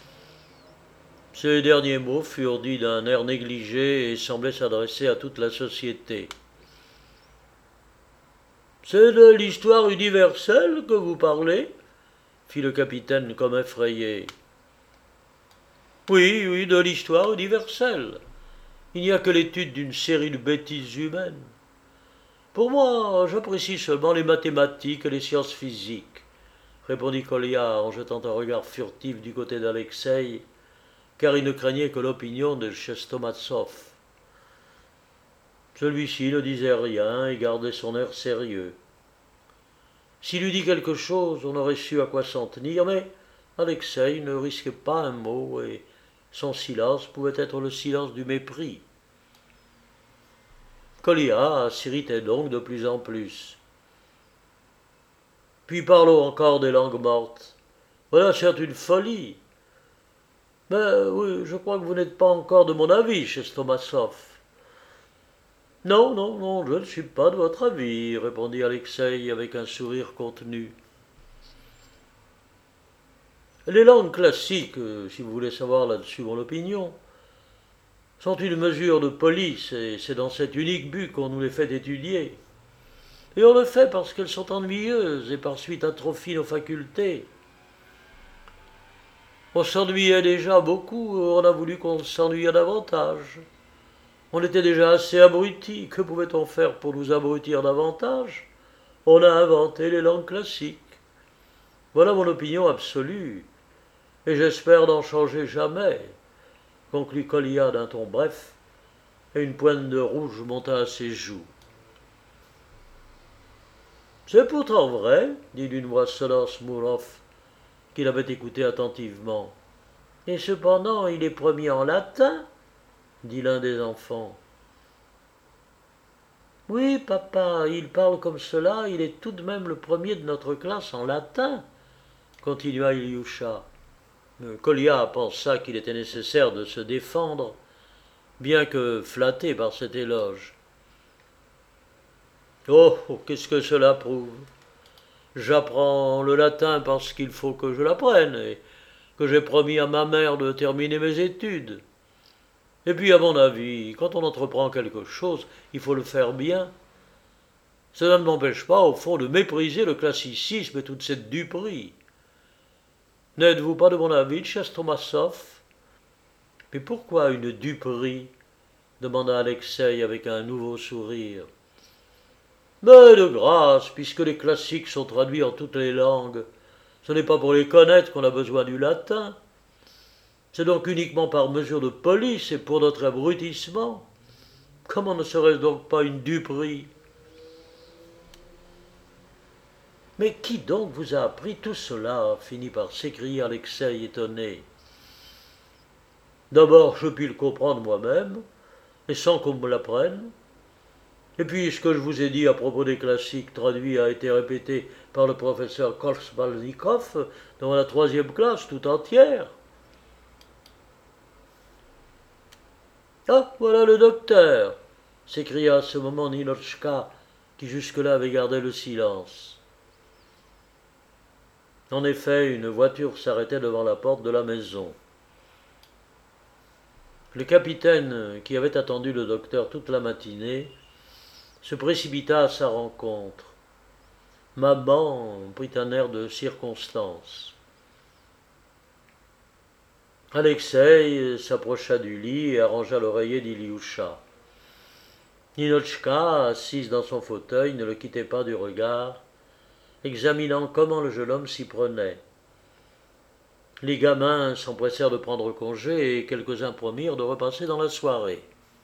Ces derniers mots furent dits d'un air négligé et semblaient s'adresser à toute la société. « C'est de l'histoire universelle que vous parlez ?» fit le capitaine comme effrayé. « Oui, oui, de l'histoire universelle. Il n'y a que l'étude d'une série de bêtises humaines. Pour moi, j'apprécie seulement les mathématiques et les sciences physiques, répondit Kolia en jetant un regard furtif du côté d'Alexei, car il ne craignait que l'opinion de Chestomatsov. Celui-ci ne disait rien et gardait son air sérieux. S'il eût dit quelque chose, on aurait su à quoi s'en tenir, mais Alexei ne risquait pas un mot et son silence pouvait être le silence du mépris. Kolia s'irritait donc de plus en plus. Puis parlons encore des langues mortes. Voilà certes une folie. Mais oui, je crois que vous n'êtes pas encore de mon avis, Chestomatsov. Non, non, non, je ne suis pas de votre avis, répondit Alexei avec un sourire contenu. Les langues classiques, si vous voulez savoir là-dessus mon opinion, sont une mesure de police, et c'est dans cet unique but qu'on nous les fait étudier. Et on le fait parce qu'elles sont ennuyeuses et par suite atrophient nos facultés. On s'ennuyait déjà beaucoup, on a voulu qu'on s'ennuyait davantage. On était déjà assez abrutis, que pouvait-on faire pour nous abrutir davantage? On a inventé les langues classiques. Voilà mon opinion absolue, et j'espère n'en changer jamais, conclut Kolia d'un ton bref, et une pointe de rouge monta à ses joues. C'est pourtant vrai, dit d'une voix sonore Smourov, qu'il avait écouté attentivement. Et cependant, il est premier en latin, dit l'un des enfants. Oui, papa, il parle comme cela, il est tout de même le premier de notre classe en latin, continua Ilioucha. Kolia pensa qu'il était nécessaire de se défendre, bien que flatté par cet éloge. Oh, qu'est-ce que cela prouve? J'apprends le latin parce qu'il faut que je l'apprenne, et que j'ai promis à ma mère de terminer mes études. Et puis, à mon avis, quand on entreprend quelque chose, il faut le faire bien. Cela ne m'empêche pas, au fond, de mépriser le classicisme et toute cette duperie. N'êtes-vous pas de mon avis, Chestomatsov? Mais pourquoi une duperie? Demanda Alexei avec un nouveau sourire. Mais de grâce, puisque les classiques sont traduits en toutes les langues, ce n'est pas pour les connaître qu'on a besoin du latin. C'est donc uniquement par mesure de police et pour notre abrutissement. Comment ne serait-ce donc pas une duperie? Mais qui donc vous a appris tout cela? Finit par s'écrier Alexei étonné. D'abord, je puis le comprendre moi-même, et sans qu'on me l'apprenne. Et puis, ce que je vous ai dit à propos des classiques traduits a été répété par le professeur Kolsbalnikov dans la troisième classe tout entière. Ah, voilà le docteur, s'écria à ce moment Ninotchka, qui jusque-là avait gardé le silence. En effet, une voiture s'arrêtait devant la porte de la maison. Le capitaine, qui avait attendu le docteur toute la matinée, se précipita à sa rencontre. Maman prit un air de circonstance. Alexei s'approcha du lit et arrangea l'oreiller d'Ilioucha. Ninotchka, assise dans son fauteuil, ne le quittait pas du regard, examinant comment le jeune homme s'y prenait. Les gamins s'empressèrent de prendre congé et quelques-uns promirent de repasser dans la soirée.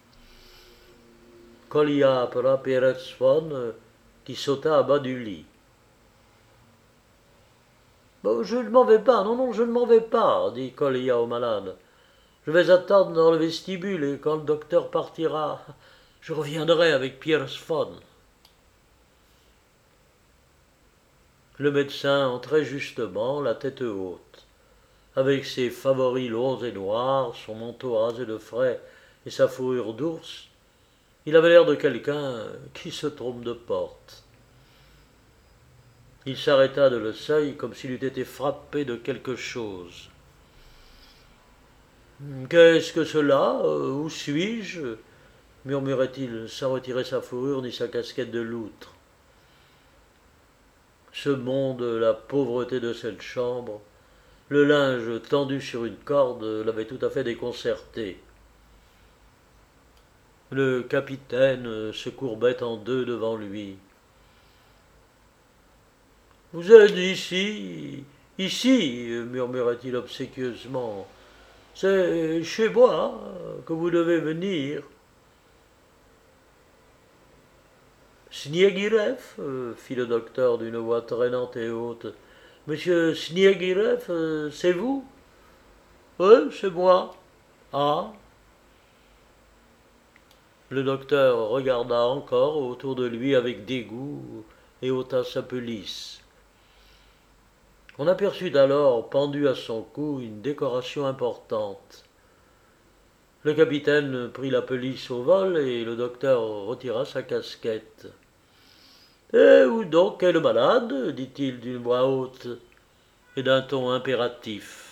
Kolia appela Peresphone, qui sauta à bas du lit. Bon, « Je ne m'en vais pas, non, non, je ne m'en vais pas, dit Kolia au malade. Je vais attendre dans le vestibule et quand le docteur partira, je reviendrai avec Peresphone. » Le médecin entrait justement, la tête haute. Avec ses favoris longs et noirs, son manteau rasé de frais et sa fourrure d'ours, il avait l'air de quelqu'un qui se trompe de porte. Il s'arrêta de le seuil comme s'il eût été frappé de quelque chose. « Qu'est-ce que cela? Où suis-je » murmurait-il sans retirer sa fourrure ni sa casquette de loutre. Ce monde, la pauvreté de cette chambre, le linge tendu sur une corde l'avait tout à fait déconcerté. Le capitaine se courbait en deux devant lui. « Vous êtes ici, ici, murmura-t-il obséquieusement. C'est chez moi que vous devez venir. Sniagirev, fit le docteur d'une voix traînante et haute. Monsieur Sniagirev, c'est vous? Oui, c'est moi. Ah. Le docteur regarda encore autour de lui avec dégoût et ôta sa pelisse. On aperçut alors, pendue à son cou, une décoration importante. Le capitaine prit la pelisse au vol et le docteur retira sa casquette. « Eh, où donc est le malade » dit-il d'une voix haute et d'un ton impératif.